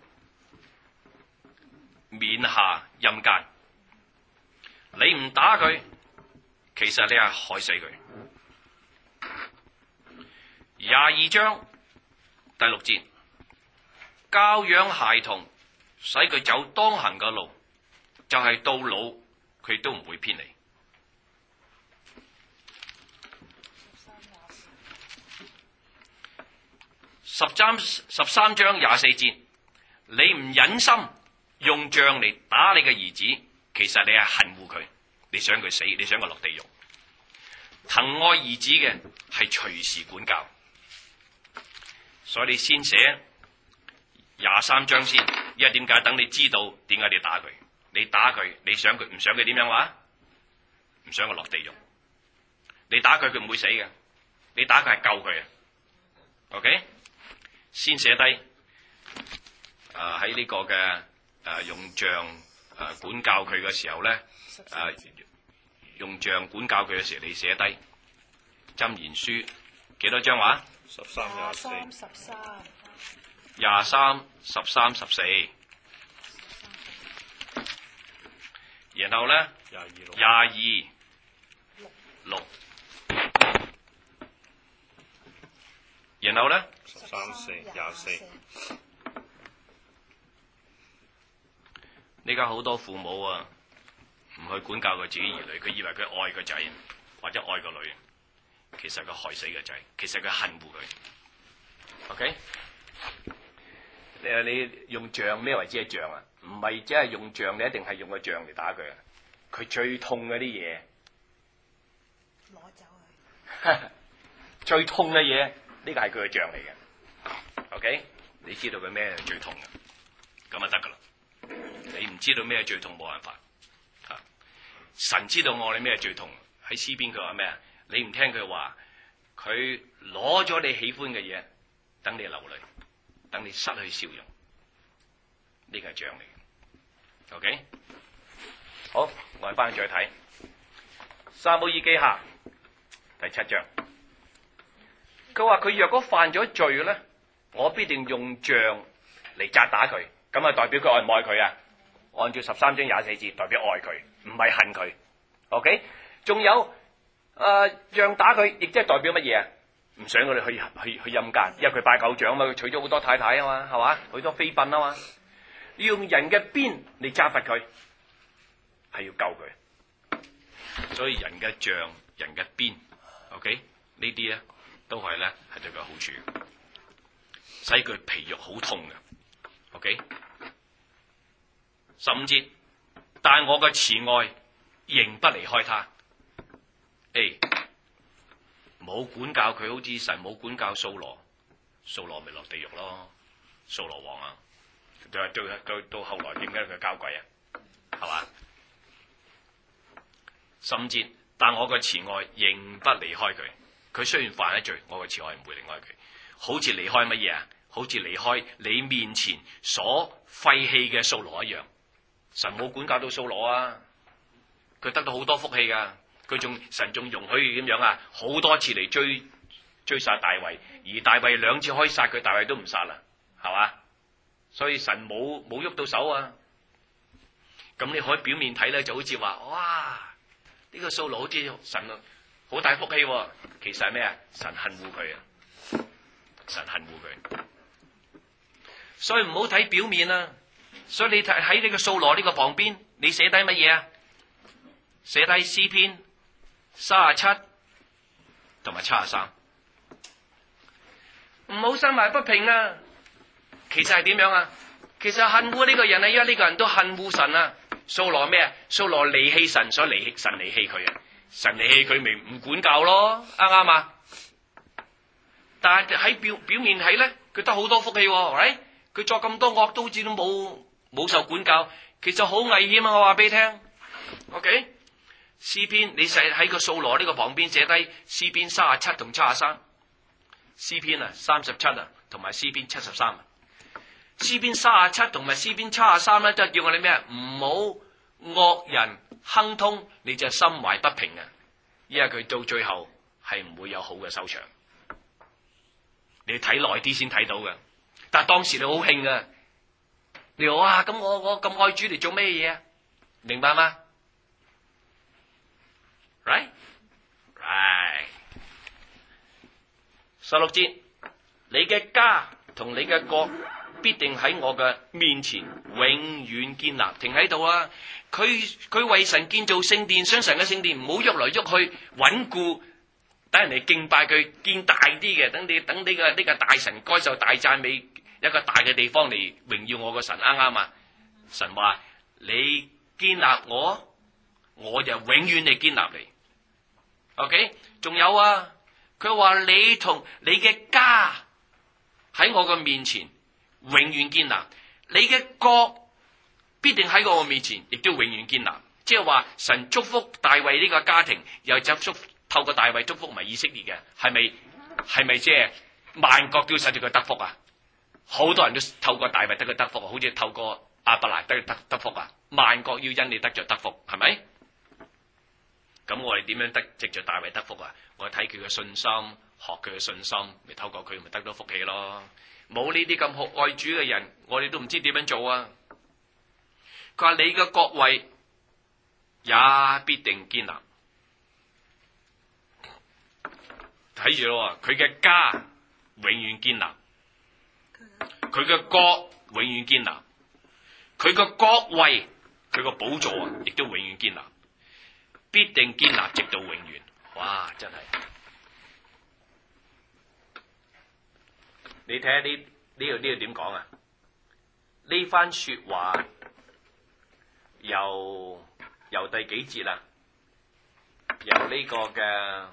免下陰間。你唔打佢，其實你係害死佢。22章第6節，教養孩童，使佢走當行嘅路，就係到老佢都唔會偏離。13章24節，你唔忍心用杖嚟打你嘅兒子，其實你係恨惡佢，你想佢死，你想佢落地獄。疼愛兒子嘅係隨時管教，所以你先寫23章先，因為點解？等你知道點解你打佢，你打佢，你想佢唔想佢點樣話？唔想佢落地獄。你打佢，佢唔會死嘅，你打佢係救佢啊。OK， 先寫低喺呢個嘅用杖管教佢嘅時候咧，用杖管教佢嘅時候，你寫低箴言書幾多章話 13、 23、13、14，然後咧22、6，然後咧 13、4、24。 呢家好多父母啊，唔去管教佢自己兒女，佢以為佢愛個仔或者愛個女， 其實佢害死個仔，其實佢恨惡佢。OK， 你用杖咩為之係杖啊？唔係即係用杖，你一定係用個杖嚟打佢啊！佢最痛嗰啲嘢， 攞走佢。 最痛嘅嘢，呢個係佢嘅杖嚟嘅。OK， 你知道佢咩最痛嘅，咁就得噶啦。你唔知道咩最痛，冇辦法。神知道我哋咩最痛。喺詩篇佢話咩啊？你唔聽佢話，佢攞咗你喜歡嘅嘢，等你流淚，等你失去笑容，呢個係杖嚟嘅。OK， 好，我哋翻去再睇撒母耳記下第7章。佢話佢若果犯咗罪咧，我必定用杖嚟責打佢。咁啊，代表佢愛唔愛佢啊？按照13章24節，代表愛佢，唔係恨佢。OK， 仲有杖打佢，亦即係代表乜嘢啊？唔想佢哋去陰間，因為佢拜偶像嘛，佢娶咗好多太太啊嘛，係嘛，好多妃嬪啊嘛，要用人嘅鞭嚟責罰佢，係要救佢。所以人嘅杖、人嘅鞭 ，OK 呢啲咧都係咧係對佢好處，使佢皮肉好痛嘅。OK， 15節，但我嘅慈愛仍不離開他。冇管教佢，好似神冇管教掃羅，掃羅咪落地獄咯。掃羅王啊，到後來點解佢交鬼啊？係嘛？15節，但我嘅慈愛仍不離開佢。佢雖然犯咗罪，我嘅慈愛唔會離開佢。好似離開乜嘢啊？好似離開你面前所廢棄嘅掃羅一樣。神冇管教到掃羅啊，佢得到好多福氣噶。神仲容許點樣啊？好多次嚟追殺大衛，而大衛2次可以殺佢，大衛都唔殺啦，係嘛？所以神冇喐到手啊。咁你可以表面睇咧，就好似話哇，呢個掃羅好似神好大福氣喎。其實係咩啊？神恨惡佢啊！神恨惡佢，所以唔好睇表面啊。所以你睇喺呢個掃羅呢個旁邊，你寫低乜嘢啊？寫低詩篇37同埋73，唔好心懷不平啊！其實係點樣啊？其實恨惡呢個人啊，因為呢個人都恨惡神啊。掃羅咩啊？掃羅離棄神，所以神離棄佢啊！神離棄佢咪唔管教咯，啱唔啱啊？但係喺表面睇咧，佢得好多福氣喎，佢作咁多惡都好似都冇受管教，其實好危險啊！我話俾你聽 ，OK。詩篇你喺個掃羅呢個旁邊寫低詩篇37同73，詩篇37啊，同埋詩篇73。詩篇37同埋詩篇73咧，都係叫我哋咩啊？唔好惡人亨通，你就心懷不平啊！因為佢到最後係唔會有好嘅收場。你睇耐啲先睇到嘅，但係當時你好興啊！你話哇，咁我咁愛主嚟做咩嘢啊？明白嗎？Right， 16節，你嘅家同你嘅國必定喺我嘅面前永遠建立。停喺度啊！佢為神建造聖殿，想神嘅聖殿唔好喐來喐去，穩固，等人哋敬拜佢，建大啲嘅，等呢個大神該受大讚美，一個大嘅地方嚟榮耀我個神，啱啱啊？神話你建立我，我就永遠嚟建立你。OK， 仲有啊，佢話你同你嘅家喺我嘅面前永遠建立，你嘅國必定喺我嘅面前亦都永遠建立。即係話神祝福大衛呢個家庭，又透過大衛祝福埋以色列嘅，係咪即係萬國都使到佢得福啊？好多人都透過大衛得佢得福，好似透過亞伯蘭得福啊！萬國要因你得着得福，係咪？咁我哋點樣藉着大衛得福啊？我哋睇佢嘅信心，學佢嘅信心，咪透過佢咪得到福氣咯。冇呢啲咁好愛主嘅人，我哋都唔知點樣做啊。佢話你嘅國位也必定堅立，睇住咯。佢嘅家永遠堅立，佢嘅國永遠堅立，佢嘅國位，佢個寶座啊，亦都永遠堅立。必定堅立直到永遠，哇！真係你睇下呢度點講啊？呢番說話由第幾節啊？由呢個嘅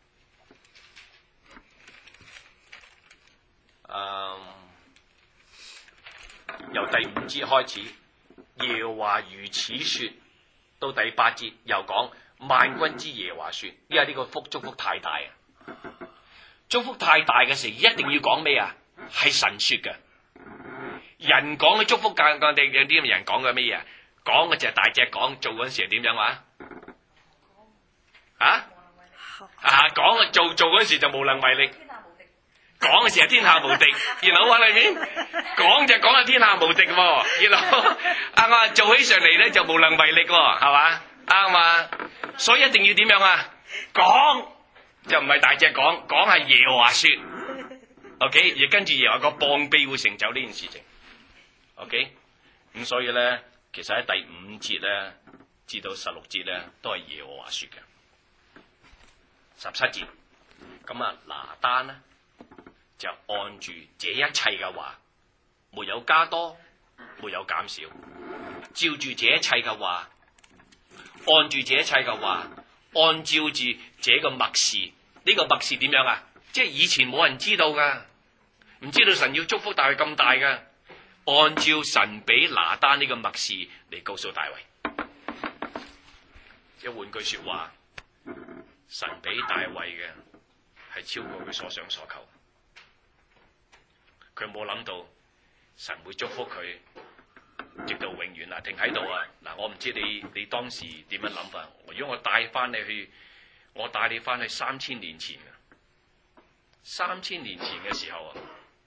由第5節開始，耶和華如此說，到第8節又講萬軍之耶和華說，因為呢個祝福太大啊！祝福太大嘅時，一定要講咩啊？係神說嘅。人講嘅祝福，有啲人講嘅咩嘢？講嘅就係大隻講，做嗰陣時係點樣話？講嘅做嗰陣時就無能為力。講嘅時係天下無敵，然後喺裏面講就講係天下無敵喎，然後啱做起上嚟咧就無能為力喎，係嘛？啱嘛？所以一定要點樣啊？講就唔係大隻講，講係耶和華說。OK， 而跟住耶和華個膀臂會成就呢件事情。OK， 咁所以咧，其實喺第5節咧至到16節咧都係耶和華說嘅。17節，咁啊拿單咧就按住這一切嘅話，沒有加多，沒有減少，照住這一切嘅話，按住這一切嘅話，按照住這個默示，呢個默示點樣啊？即係以前冇人知道噶，唔知道神要祝福大衛咁大噶。按照神俾拿單呢個默示嚟告訴大衛，即係換句說話，神俾大衛嘅係超過佢所想所求。佢冇諗到神會祝福佢直到永遠啊！停喺度啊！嗱，我唔知你當時點樣諗法。如果我帶翻你去，我帶你翻去3000年前啊！3000年前嘅時候啊！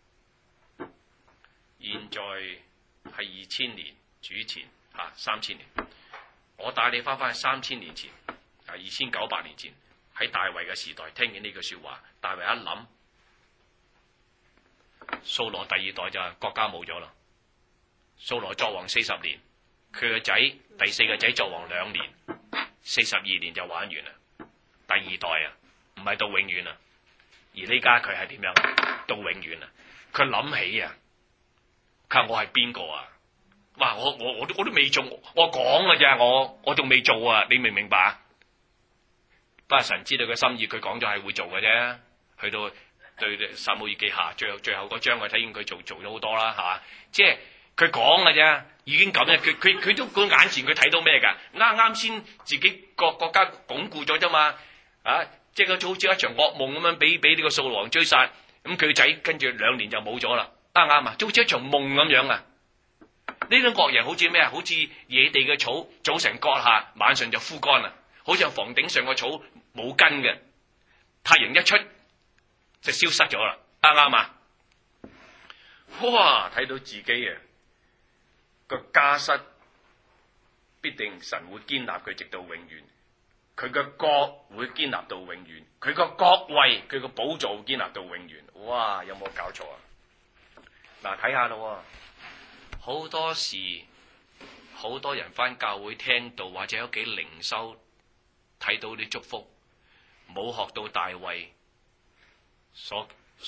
現在係2000年主前3000年，我帶你翻去3000年前2900年前，喺大衛嘅時代聽見呢句說話，大衛一諗，掃羅第2代就國家冇咗啦。掃羅作王40年，佢個仔第4個仔作王2年，42年就玩完啦。第2代啊，唔係到永遠啊，而呢家佢係點樣到永遠啊？佢諗起啊！佢話我係邊個啊？哇！我都未做，我講㗎咋，我仲未做啊！你明唔明白？不過神知道佢心意，佢講咗係會做嘅啫。去到對撒母耳記下最後嗰章，我睇見佢做咗好多啦，係嘛？即係佢講㗎啫，已經咁啦。佢都佢眼前佢睇到咩㗎？啱先自己國家鞏固咗啫嘛，即係佢好似一場噩夢咁樣，俾呢個掃羅王追殺，咁佢仔跟住2年就冇咗啦。啱啊，就好似一場夢咁樣啊！呢種惡人好似咩啊？好似野地嘅草，早晨割下，晚上就枯乾啦。好似房頂上個草冇根嘅，太陽一出就消失咗啦。啱啊！哇！睇到自己啊個家室必定神會堅立佢直到永遠，佢嘅國會堅立到永遠，佢個國位佢個寶座會堅立到永遠。哇！有冇搞錯啊？嗱，睇下咯，好多時好多人返教會聽到或者喺屋企靈修睇到啲祝福，冇學到大衛所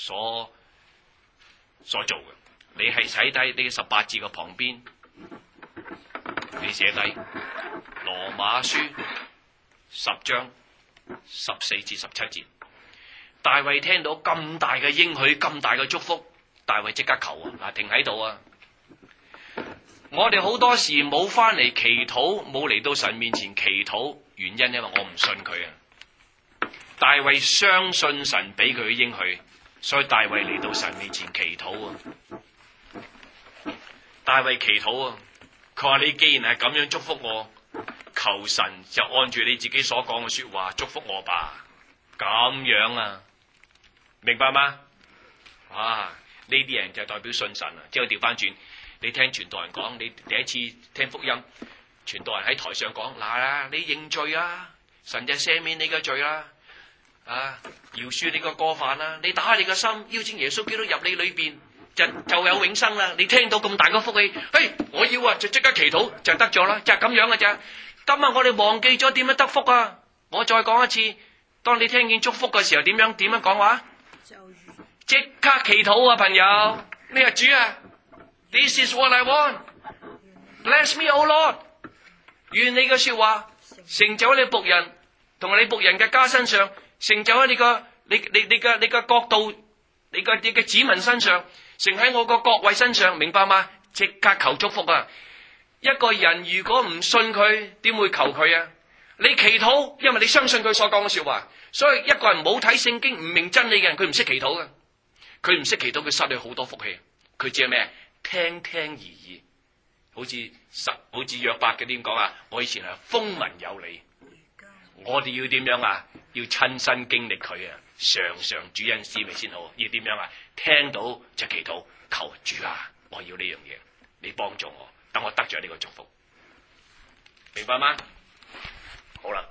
做嘅。你係寫低呢18字嘅旁邊，你寫低羅馬書10章14至17節。大衛聽到咁大嘅應許，咁大嘅祝福。大衛即刻求啊！停喺度啊！我哋好多時冇翻嚟祈禱，冇嚟到神面前祈禱，原因因為我唔信佢啊！大衛相信神俾佢嘅應許，所以大衛嚟到神面前祈禱啊！大衛祈禱啊！佢話你既然係咁樣祝福我，求神就按住你自己所講嘅說話祝福我吧！咁樣啊，明白嗎？呢啲人就代表信神啊！之後調翻轉，你聽傳道人講，你第一次聽福音，傳道人喺台上講，嗱，你認罪啊，神就赦免你嘅罪啦，饒恕你個過犯啦，你打開你個心，邀請耶穌基督入你裏邊，就有永生啦！你聽到咁大個福氣，我要啊，就即刻祈禱就得咗啦，就係咁樣嘅咋。今日我哋忘記咗點樣得福啊！我再講一次，當你聽見祝福嘅時候，點樣講話？ 即刻祈禱啊，朋友！你話主啊 ，This is what I want. Bless me, O Lord. 願你嘅說話成就喺你僕人同你僕人嘅家身上，成就喺你嘅國度，你嘅子民身上，成喺我個國位身上，明白嗎？即刻求祝福啊！一個人如果唔信佢，點會求佢啊？你祈禱，因為你相信佢所講嘅說話。所以一個人冇睇聖經、唔明真理嘅人，佢唔識祈禱嘅。佢唔識祈禱，佢失去好多福氣。佢只係咩？聽聽而已。好似約伯嘅點講啊？我以前係風聞有你，我哋要點樣啊？要親身經歷佢啊！常常主恩師咪先好。要點樣啊？聽到就祈禱，求主啊！我要呢樣嘢，你幫助我，等我得着呢個祝福，明白嗎？好啦，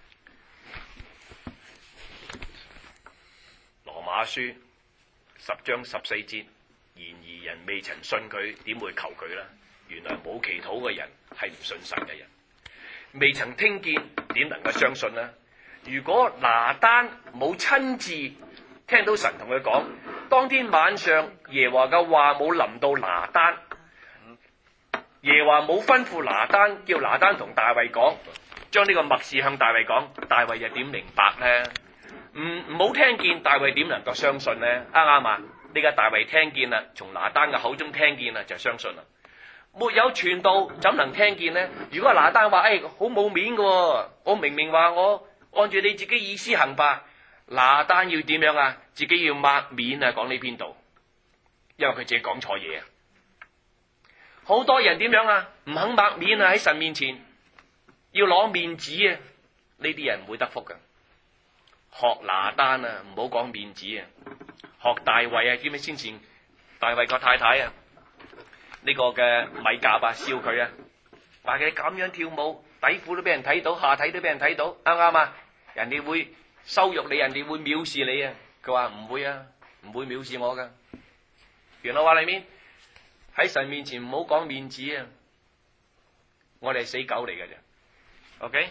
羅馬書10章14節，然而人未曾信佢，點會求佢呢？原來冇祈禱嘅人係唔信神嘅人，未曾聽見，點能夠相信呢？如果拿單冇親自聽到神同佢講，當天晚上耶和華嘅話冇臨到拿單，耶和華冇吩咐拿單，叫拿單同大衛講，將呢個默示向大衛講，大衛又點明白呢？唔好聽見，大衛點能夠相信呢？啱啱啊？呢個大衛聽見啦，從拿單嘅口中聽見啦，就相信啦。沒有傳道，怎能聽見呢？如果拿單話，好冇面嘅，我明明話我按住你自己意思行吧，拿單要點樣啊？自己要抹面啊！講呢篇道，因為佢自己講錯嘢啊！好多人點樣啊？唔肯抹面啊！喺神面前要攞面子啊！呢啲人唔會得福噶。學拿單啊，唔好講面子啊！學大衛啊，知唔知先前大衛個太太啊？呢個嘅米甲啊，笑佢啊，話佢咁樣跳舞，底褲都俾人睇到，下體都俾人睇到，啱唔啱啊？人哋會羞辱你，人哋會藐視你啊！佢話唔會啊，唔會藐視我噶。原來話裏面喺神面前唔好講面子啊！我哋係死狗嚟嘅啫。OK，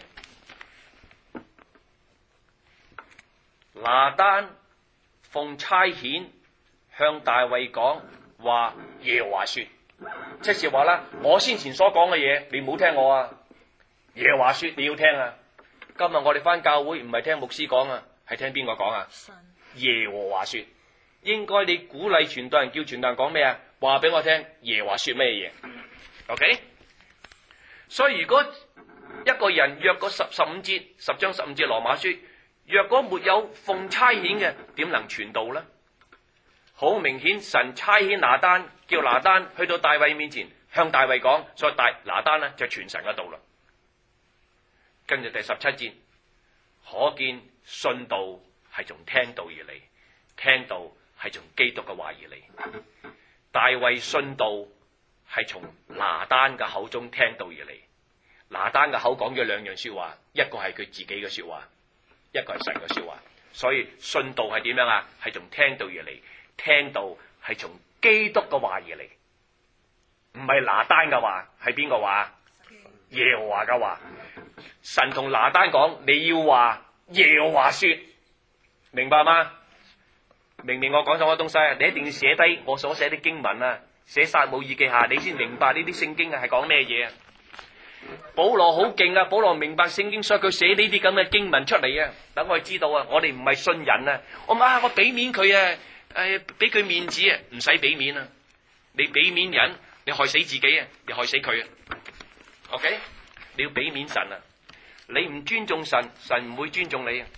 拿單奉差遣向大衛講話，耶和華說。即是話啦，我先前所講嘅嘢，你唔好聽我啊！耶和華說你要聽啊！今日我哋翻教會唔係聽牧師講啊，係聽邊個講啊？耶和華說，應該你鼓勵傳道人，叫傳道人講咩啊？話俾我聽，耶和華說咩嘢 ？OK？ 所以如果一個人若果10章15節羅馬書，若果沒有奉差遣嘅，點能傳道呢？好明顯，神差遣拿單，叫拿單去到大衛面前，向大衛講，所以拿單呢就傳神嘅道啦。跟住第17節，可見信道係從聽道而嚟，聽道係從基督嘅話而嚟。大衛信道係從拿單嘅口中聽道而嚟。拿單嘅口講咗兩樣說話，一個係佢自己嘅說話，一個係神嘅說話。所以信道係點樣啊？係從聽道而嚟。聽到係從基督嘅話而嚟，唔係拿單嘅話，係邊個話？耶和華嘅話。神同拿單講，你要話耶和華說，明白嗎？明明我講咗個東西啊，你一定要寫低我所寫啲經文啊，寫撒母耳記下，你先明白呢啲聖經啊係講咩嘢啊。保羅好勁啊，保羅明白聖經，所以佢寫呢啲咁嘅經文出嚟啊，等我哋知道啊，我哋唔係信人啊，我俾面佢啊。俾佢面子啊，唔使俾面啊！你俾面人，你害死自己啊，你害死佢啊 ！OK， 你要俾面神啊！你唔尊重神，神唔會尊重你啊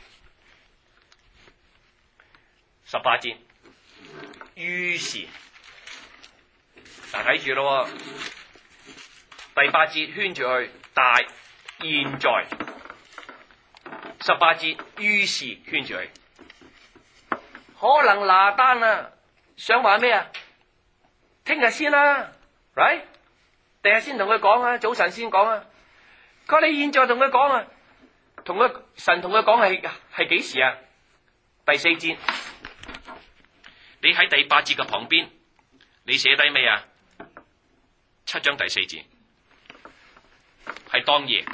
！18節，於是嗱睇住咯，第8節圈住去，但現在18節，於是圈住去。可能拿單啊，想話咩啊？聽日先啦 ，right？ 第日先同佢講啊，早晨先講啊。佢話你現在同佢講啊，神同佢講係幾時啊？第4節，你喺第8節嘅旁邊，你寫低咩啊？7章第4節，係當夜，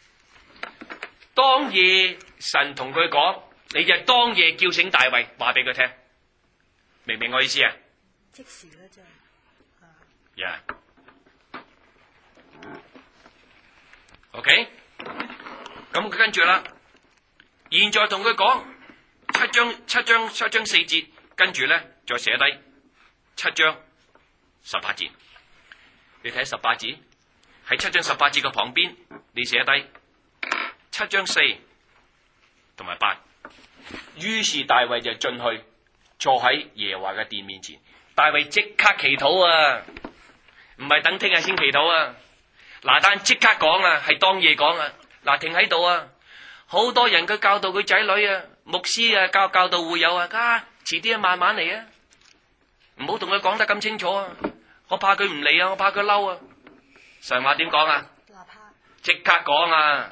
當夜神同佢講。你就當夜叫醒大衛，話俾佢聽， 明唔明我意思啊？ 即時咧就呀、OK， 咁跟住啦，現在同佢講七章4節，跟住咧再寫低7章18節。你睇18節喺7章18節嘅旁邊，你寫低7章4同埋8。於是大衛就進去坐喺耶和華嘅殿面前。大衛即刻祈禱啊，唔係等聽日先祈禱啊。拿單即刻講啊，係當夜講啊。嗱，停喺度啊，好多人佢教導佢仔女啊，牧師啊教導會友啊，遲啲啊慢慢嚟啊，唔好同佢講得咁清楚啊，我怕佢唔嚟啊，我怕佢嬲啊。神話點講啊？即刻講啊！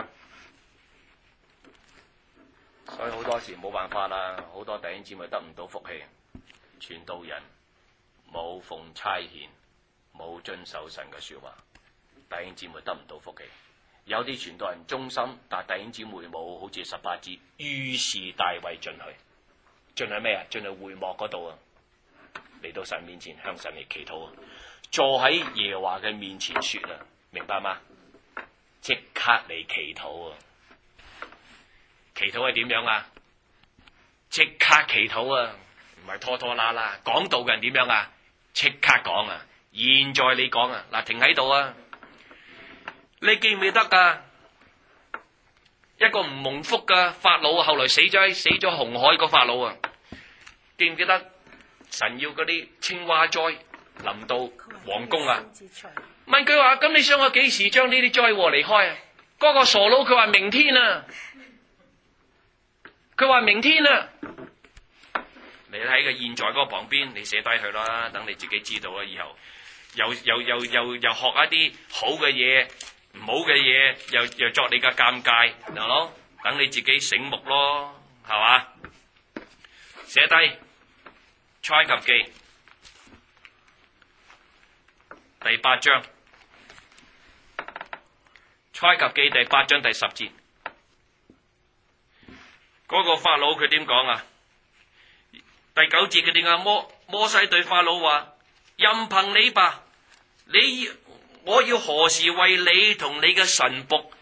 所以好多時冇辦法啦，好多弟兄姊妹得唔到福氣，傳道人冇奉差遣，冇遵守神嘅說話，弟兄姊妹得唔到福氣。有啲傳道人忠心，但弟兄姊妹冇，好似18節。於是大衛進去咩啊？進去會幕嗰度啊，嚟到神面前向神嚟祈禱啊，坐喺耶和華嘅面前說啊，明白嗎？即刻嚟祈禱啊！祈禱係點樣啊？即刻祈禱啊，唔係拖拖拉拉。講道嘅人點樣啊？即刻講啊！現在你講啊，嗱，停喺度啊！你記唔記得噶？一個唔蒙福嘅法老，後來死咗紅海個法老啊！記唔記得神要嗰啲青蛙災臨到皇宮啊？問佢話：咁你想我幾時將呢啲災禍離開啊？嗰個傻佬佢話明天啊！佢話明天啊！你喺個現在嗰個旁邊，你寫低佢啦，等你自己知道啦。以後又學一啲好嘅嘢，唔好嘅嘢又作你嘅鑑戒，嗱咯，等你自己醒目咯，係嘛？寫低出埃及記第8章，出埃及記第8章第10節。嗰個法老佢點講啊？第9節佢點啊？摩西對法老話：任憑你吧，我要何時為你同你嘅臣僕，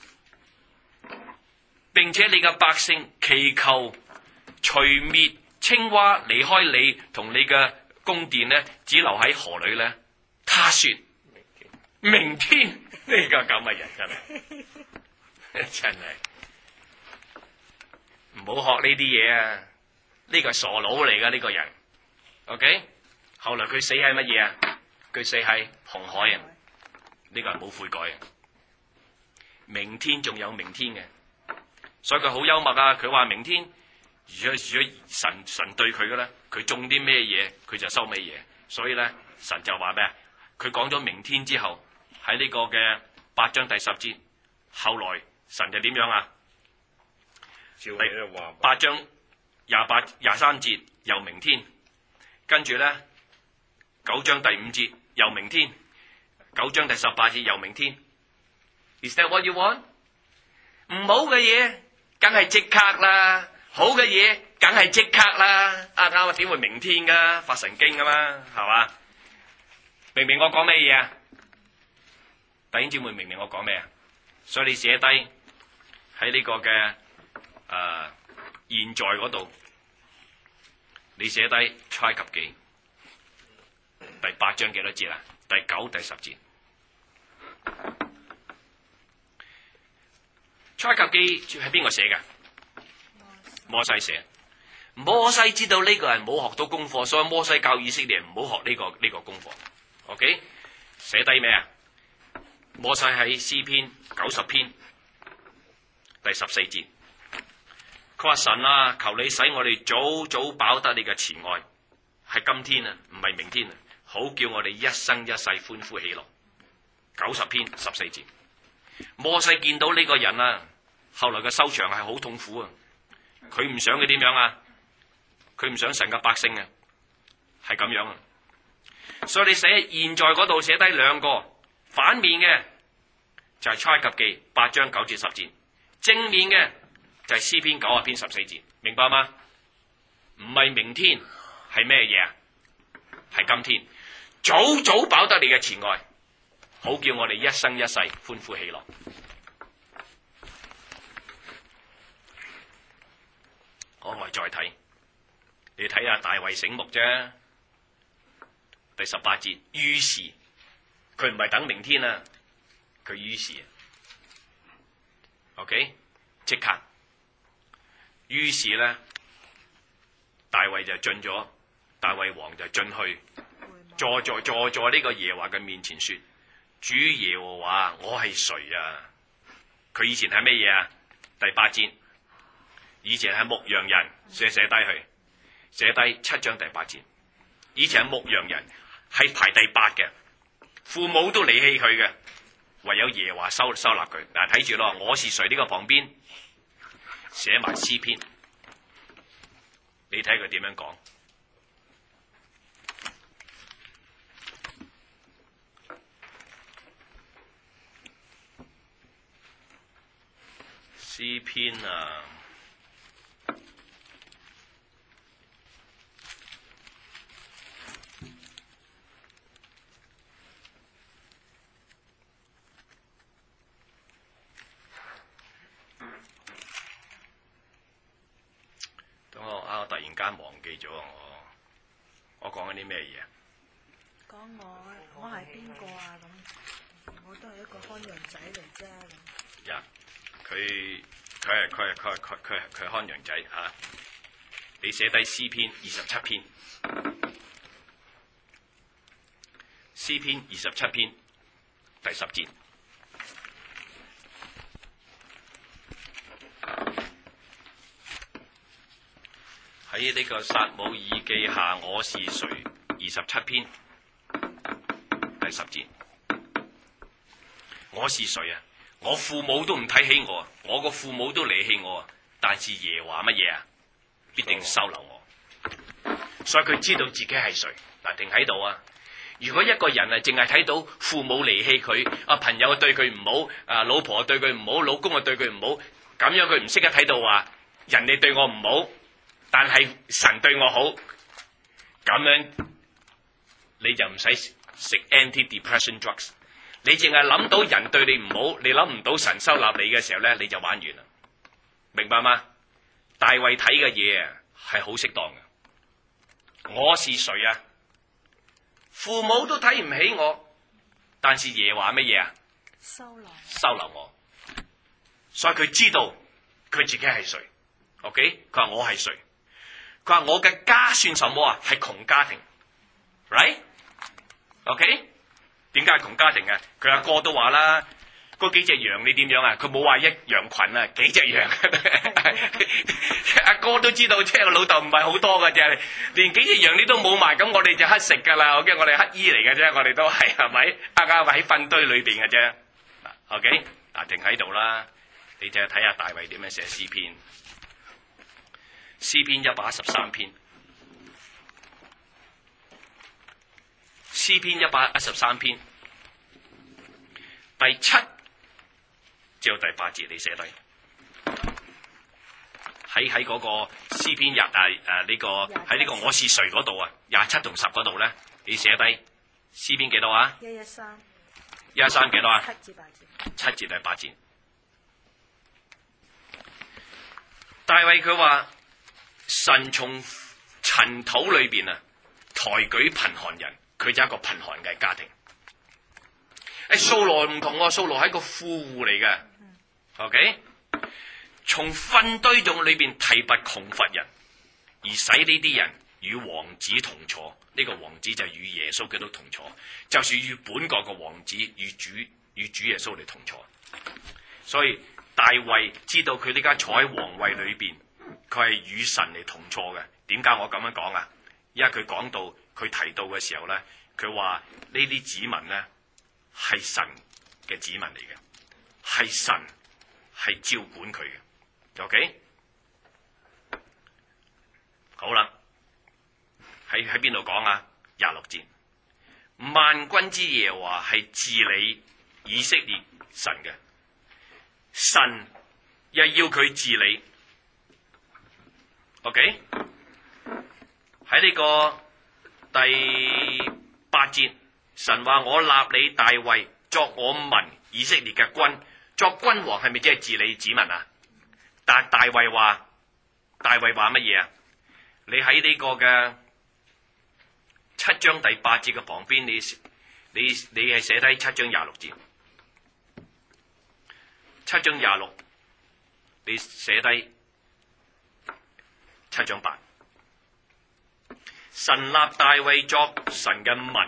並且你嘅百姓祈求除滅青蛙，離開你同你嘅宮殿呢，只留喺河裏呢？他說：明天呢個咁嘅人真係真係。唔好學呢啲嘢啊！呢個係傻佬嚟噶呢個人。OK， 後來佢死喺乜嘢啊？佢死喺紅海啊！呢個係冇悔改啊！明天仲有明天嘅，所以佢好幽默啊！佢話明天如果神對佢嘅咧，佢種啲咩嘢，佢就收咩嘢。所以咧，神就話咩啊？佢講咗明天之後，喺呢個嘅8章第10節，後來神就點樣啊？第8章28、23節又明天，跟住咧9章第5節又明天，9章第18節又明天。Is that what you want？ 唔好嘅嘢梗係即刻啦，好嘅嘢梗係即刻啦。啱啊，點會明天噶？發神經噶嘛，係嘛？明明我講咩嘢啊？弟兄姊妹，明明我講咩啊？所以你寫低喺呢個嘅。現在嗰度，你寫低出埃及記第8章幾多節啊？第9、第10節。出埃及記係邊個寫嘅？摩西寫。摩西知道呢個人冇學到功課，所以摩西教以色列人唔好學呢個功課。OK， 寫低咩啊？摩西喺詩篇90篇第14節。佢話神啊，求你使我哋早早飽得你嘅慈愛，係今天啊，唔係明天啊，好叫我哋一生一世歡呼喜樂。90篇14節。摩西見到呢個人啊，後來嘅收場係好痛苦啊！佢唔想佢點樣啊？佢唔想神嘅百姓啊，係咁樣啊！所以你寫現在嗰度寫低兩個反面嘅，就係出埃及記8章9至10節，正面嘅就係詩篇90篇14節，明白嗎？唔係明天， 係咩嘢啊？係今天早早飽得你嘅慈愛，好叫我哋一生一世歡呼喜樂。我再睇，你睇下大衛醒目啫。第18節，於是佢唔係等明天啊，佢於是 ，OK， 即刻。於是咧，大衛就進咗，大衛王就進去，坐在呢個耶和華嘅面前說：主耶和華，我係誰啊？佢以前係咩嘢啊？第8節，以前係牧羊人，寫低去，寫低7章第8節。以前係牧羊人，係排第8嘅，父母都離棄佢嘅，唯有耶和華收納佢。嗱，睇住咯，我是誰呢個旁邊寫埋詩篇，你睇佢點樣講。詩篇啊，等我突然間忘記咗我講緊啲咩嘢？ 講我係邊個啊？咁我都係一個看羊仔嚟啫。 呀，佢係看羊仔嚇。你寫低詩篇27篇，詩篇27篇第10節。喺呢個撒母耳記下我是誰27篇第10節，我是誰啊？我父母都唔睇起我，我個父母都離棄我，但是耶和華乜嘢啊？必定收留我。所以佢知道自己係誰。嗱，停喺度啊！如果一個人啊，淨係睇到父母離棄佢，啊朋友對佢唔好，啊老婆對佢唔好，老公啊對佢唔好，咁樣佢唔識得睇到話人哋對我唔好，但係神對我好，咁樣你就唔使食 anti-depression drugs。你淨係諗到人對你唔好，你諗唔到神收納你嘅時候咧，你就玩完啦。明白嗎？大衛睇嘅嘢啊，係好適當嘅。我是誰啊？父母都睇唔起我，但是耶和華乜嘢啊？收留我。所以佢知道佢自己係誰。OK， 佢話我係誰？佢話我嘅家算什麼啊？係窮家庭 ，right？OK？ 點解係窮家庭啊？佢阿哥都話啦，嗰幾隻羊你點樣啊？佢冇話一羊群啊，幾隻羊。阿哥都知道，即係我老豆唔係好多嘅啫，連幾隻羊你都冇埋，咁我哋就乞食噶啦。我哋乞衣嚟嘅啫，我哋都係咪？啱喺糞堆裏邊嘅啫。OK， 嗱停喺度啦，你就睇下大衛點樣寫詩篇。詩篇113篇，詩篇113篇第7至到第8節，你寫低喺嗰個詩篇呢個喺呢個我是誰嗰度啊，27同10嗰度咧，你寫低詩篇幾多啊？113幾多啊？7至第8節。大衛佢話神從塵土裏邊啊抬舉貧寒人，佢就係一個貧寒嘅家庭。掃羅唔同喎，掃羅係一個富戶嚟嘅。OK， 從糞堆中裏邊提拔窮乏人，而使呢啲人與王子同坐。呢個王子就係與耶穌基督同坐，就是與本國嘅王子與主耶穌嚟同坐。所以大衛知道佢呢家坐喺皇位裏邊，佢係與神嚟同坐嘅。點解我咁樣講啊？因為佢講到佢提到嘅時候咧，佢話呢啲子民咧係神嘅子民嚟嘅，係神係照管佢嘅。OK， 好啦，喺邊度講啊？26節，萬軍之耶和華係治理以色列神嘅，神又要佢治理。OK， 喺呢個第8節，神話我立你大衛作我民以色列嘅君，作君王，係咪即係治理子民啊？但大衛話乜嘢啊？你喺呢個嘅7章第8節嘅旁邊，你係寫低7章26節，7章26，你寫低7章8。神立大衛作神嘅民，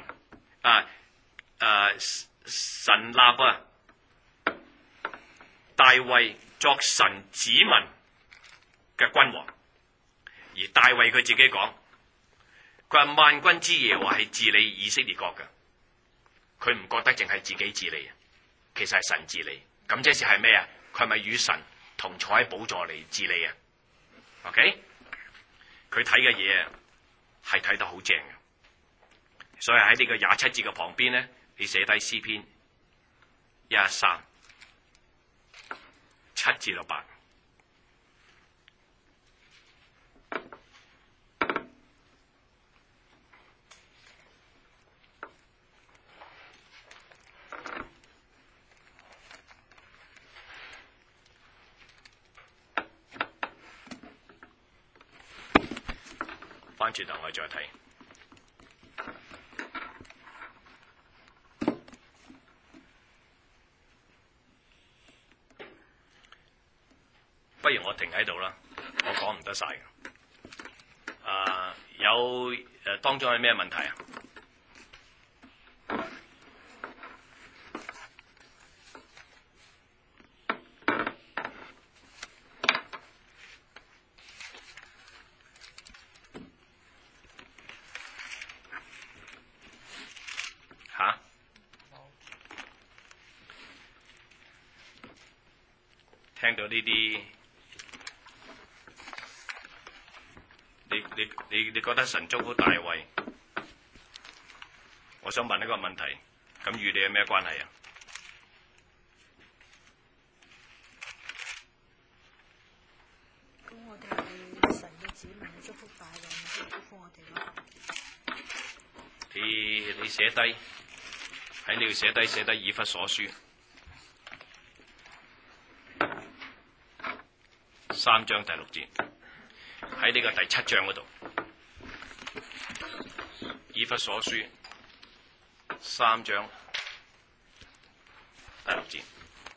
神立大衛作神子民嘅君王，而大衛佢自己講，佢話萬軍之耶和華係治理以色列國嘅，佢唔覺得淨係自己治理，其實係神治理。咁即係咩啊？佢係咪與神同坐喺寶座嚟治理啊 ？OK， 佢睇嘅嘢係睇得好正嘅，所以喺呢個27節嘅旁邊咧，你寫低詩篇113 7至到8。翻轉頭我哋再睇，不如我停喺度啦，我講唔得晒嘅。當中係咩問題啊？聽到呢啲，你覺得神祝福大衛？我想問一個問題，咁與你有咩關係啊？ 咁我哋係神嘅子民，祝福大衛，即係祝福我哋咯。 你寫低喺呢度寫低以弗所書3章第6節，喺呢個第7章嗰度，以弗所書3章第6節，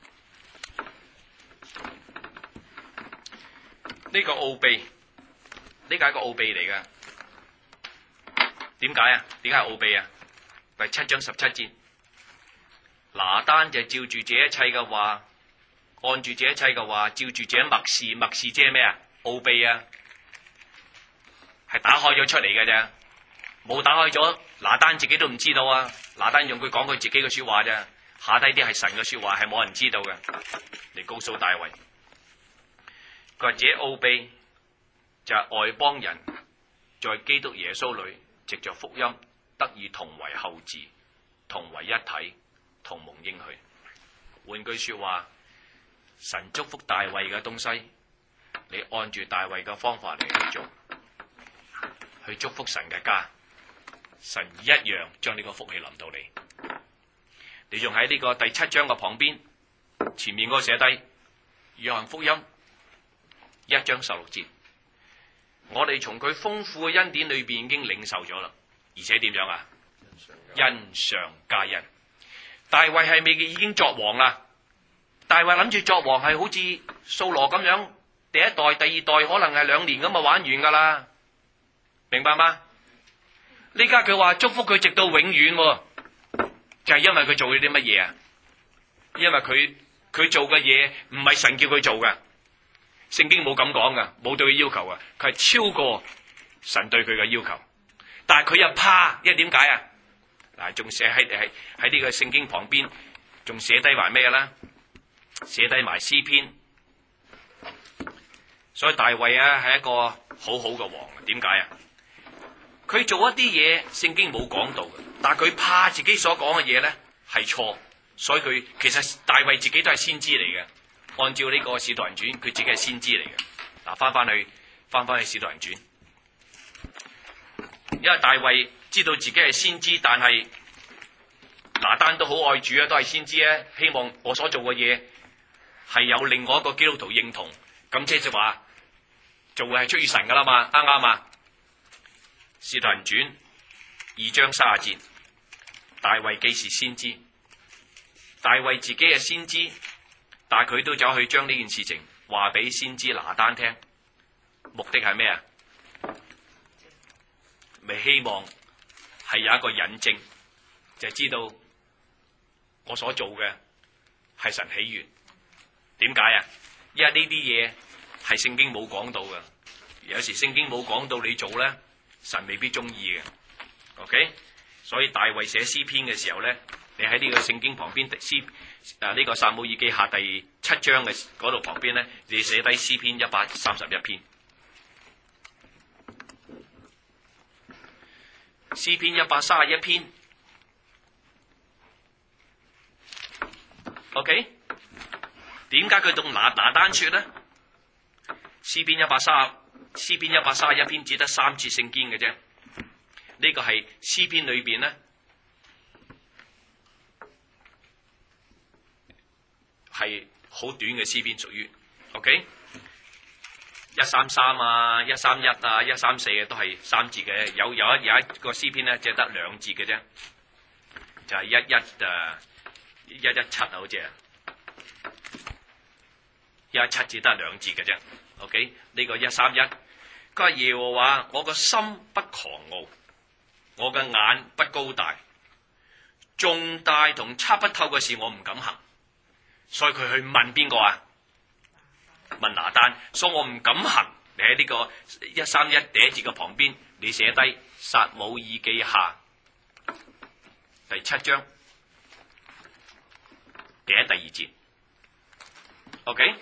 呢個奧秘，呢個係一個奧秘嚟噶。點解啊？點解係奧秘啊？第7章17節，拿單就照住這一切嘅話，按住這一切嘅話，照住這默示，默示即係咩啊？奧秘啊，係打開咗出嚟嘅啫，冇打開咗，拿單自己都唔知道啊。拿單用佢講佢自己嘅說話啫，下低啲係神嘅說話，係冇人知道嘅。嚟告訴大衛，佢話這奧秘就係外邦人在基督耶穌裏藉着福音得以同為後嗣，同為一體，同蒙應許。換句說話，神祝福大衛嘅東西，你按住大衛嘅方法嚟去做，去祝福神嘅家，神一樣將呢個福氣臨到你。你仲喺呢個第7章嘅旁邊，前面嗰個寫低約翰福音1章16節，我哋從佢豐富嘅恩典裏邊已經領受咗啦，而且點樣啊？恩上加恩。大衛係咪已經作王啦？大衛諗住作王係好似掃羅咁樣，第一代、第二代可能係2年咁就玩完噶啦，明白嗎？呢家佢話祝福佢直到永遠，就係因為佢做咗啲乜嘢啊？因為佢做嘅嘢唔係神叫佢做嘅，聖經冇咁講噶，冇對佢要求噶，佢係超過神對佢嘅要求。但係佢又怕，因為點解啊？嗱，仲寫喺呢個聖經旁邊，仲寫低埋咩啦？寫低埋詩篇。所以大衛啊係一個好好嘅王，點解啊？佢做一啲嘢聖經冇講到嘅，但係佢怕自己所講嘅嘢咧係錯，所以佢其實大衛自己都係先知嚟嘅。按照呢個使徒行傳，佢自己係先知嚟嘅。嗱，翻翻去使徒行傳因為大衛知道自己係先知，但係拿單都好愛主啊，都係先知啊，希望我所做嘅嘢係有另外一個基督徒認同，咁即係話做嘅係出於神噶啦嘛，啱唔啱啊？使徒行傳2章30節，大衛既是先知，大衛自己係先知，但係佢都走去將呢件事情話俾先知拿單聽，目的係咩啊？咪希望係有一個引證，就係知道我所做嘅係神喜悅。點解啊？因為呢啲嘢係聖經冇講到嘅，有時聖經冇講到你做咧，神未必中意嘅。OK， 所以大衛寫詩篇嘅時候咧，你喺呢個聖經旁邊呢個撒母耳記下第7章嘅嗰度旁邊咧，你寫低詩篇131篇。詩篇131篇 ，OK？ 點解佢同拿單說咧？詩篇131篇只得3節聖經嘅啫，呢個係詩篇裏邊咧係好短嘅詩篇，屬於 OK？ 133啊、131啊、134啊都係3節嘅，有一個詩篇咧，只得2節嘅啫，就係117啊，好似啊，117只得2節嘅啫。OK， 呢個131，佢話耶和華，我個心不狂傲，我嘅眼不高大，重大同測不透嘅事我唔敢行，所以佢去問邊個啊？問拿單，所以我唔敢行。你喺呢個131第1節嘅旁邊，你寫低撒母耳記下第7章第1、第2節。OK，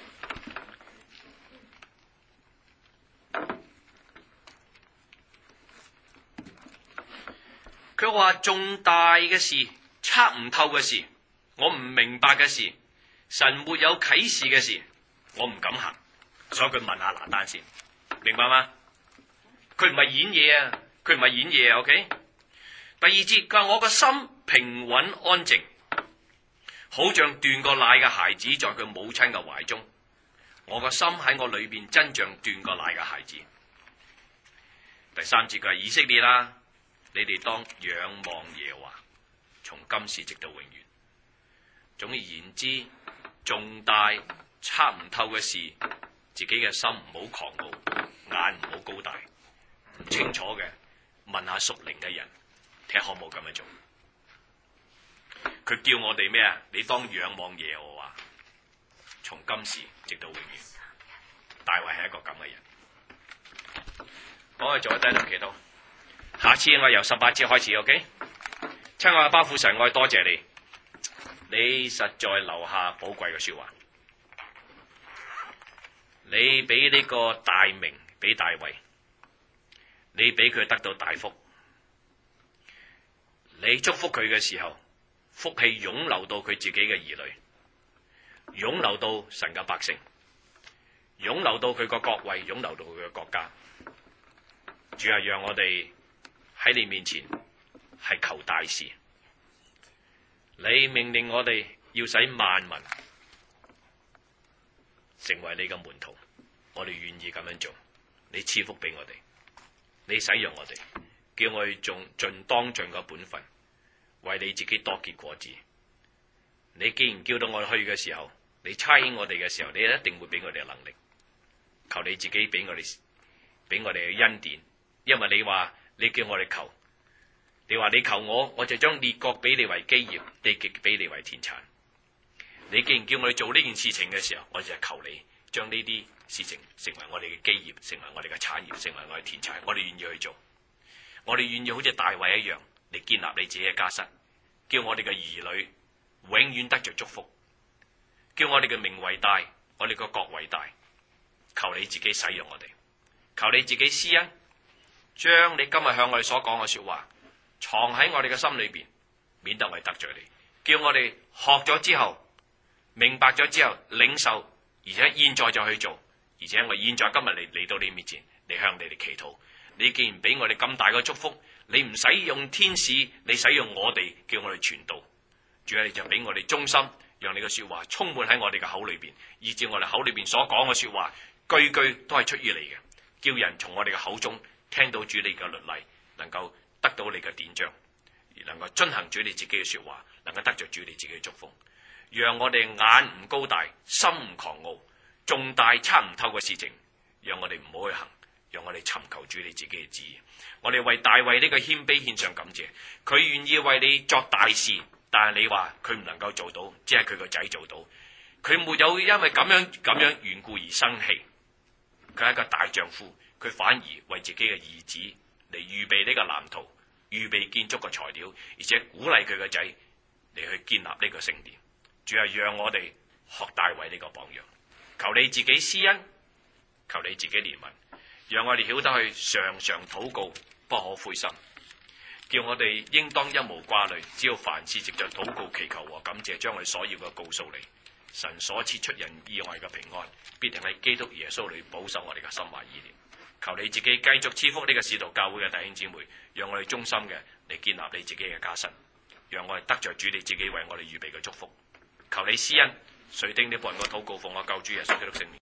佢話重大嘅事、測唔透嘅事、我唔明白嘅事、神沒有啟示嘅事，我唔敢行，所以佢問下拿單先，明白嗎？佢唔係演嘢啊，佢唔係演嘢啊。OK， 第2節佢話我個心平穩安靜，好像斷過奶嘅孩子在佢母親嘅懷中，我個心喺我裏邊真像斷過奶嘅孩子。第3節佢話以色列啦，你哋當仰望耶和華，從今時直到永遠。總而言之，重大測唔透嘅事，自己嘅心唔好狂傲，眼唔好高大，唔清楚嘅問下屬靈嘅人，睇下可唔可以咁樣做。佢叫我哋咩啊？你當仰望耶和華，從今時直到永遠。大衛係一個咁嘅人。我哋做低頭祈禱，下次我由18節開始 ，OK？ 親愛嘅包父神，我多謝你，你實在留下寶貴嘅說話。你俾呢個大名俾大衛，你俾佢得到大福，你祝福佢嘅時候，福氣湧流到佢自己嘅兒女，湧流到神嘅百姓，湧流到佢個國位，湧流到佢嘅國家。主啊，讓我哋喺你面前係求大事，你命令我哋要使萬民成為你嘅門徒，我哋願意咁樣做。你賜福俾我哋，你使用我哋，叫我哋盡當盡個本分，為你自己多結果子。你既然叫到我哋去嘅時候，你差遣我哋嘅時候，你一定會俾我哋嘅能力。求你自己俾我哋嘅恩典，因為你話你叫我哋求，你話你求我，我就將列國俾你為基業，地極俾你為田產。你既然叫我哋做呢件事情嘅時候，我就求你將呢啲事情成為我哋嘅基業，成為我哋嘅產業，成為我哋嘅田產。我哋願意去做，我哋願意好似大衛一樣嚟建立你自己嘅家室，叫我哋嘅兒女永遠得着祝福，叫我哋嘅名為大，我哋嘅國為大。求你自己使用我哋，求你自己施恩，將你今日向我哋所講嘅說話藏喺我哋嘅心裏邊，免得我哋得罪你。叫我哋學咗之後，明白咗之後，領受，而且現在就去做。而且我現在今日嚟到你面前，嚟向你哋祈禱。你既然俾我哋咁大嘅祝福， 你唔使用天使，你使用我哋，叫我哋傳道。主啊，你就俾我哋忠心，讓你嘅說話充滿喺我哋嘅口裏邊，以至我哋口裏邊所講嘅說話，句句都係出於你嘅，叫人從我哋嘅口中聽到主你嘅律例，能夠得到你嘅典章，而能夠遵行主你自己嘅說話，能夠得着主你自己嘅祝福。讓我哋眼唔高大，心唔狂傲，重大測唔透嘅事情，讓我哋唔好去行，讓我哋尋求主你自己嘅旨意。我哋為大衛呢個謙卑獻上感謝，佢願意為你作大事，但係你話佢唔能夠做到，只係佢個仔做到。佢沒有因為咁樣緣故而生氣，佢係一個大丈夫，佢反而為自己嘅兒子嚟預備呢個藍圖，預備建築嘅材料，而且鼓勵佢個仔嚟去建立呢個聖殿。主要讓我哋學大衛呢個榜樣，求你自己施恩，求你自己憐憫，讓我哋曉得去常常禱告，不可灰心，叫我哋應當一無掛慮，只要凡事藉着禱告祈求和感謝，將佢所要嘅告訴你。神所賜出人意外嘅平安，必定喺基督耶穌裏保守我哋嘅心懷意念。求你自己繼續賜福呢個使徒教會嘅弟兄姊妹，讓我哋忠心嘅嚟建立你自己嘅家室，讓我哋得着主你自己為我哋預備嘅祝福。求你施恩，垂聽你僕人嘅禱告，奉我救主耶穌基督聖名。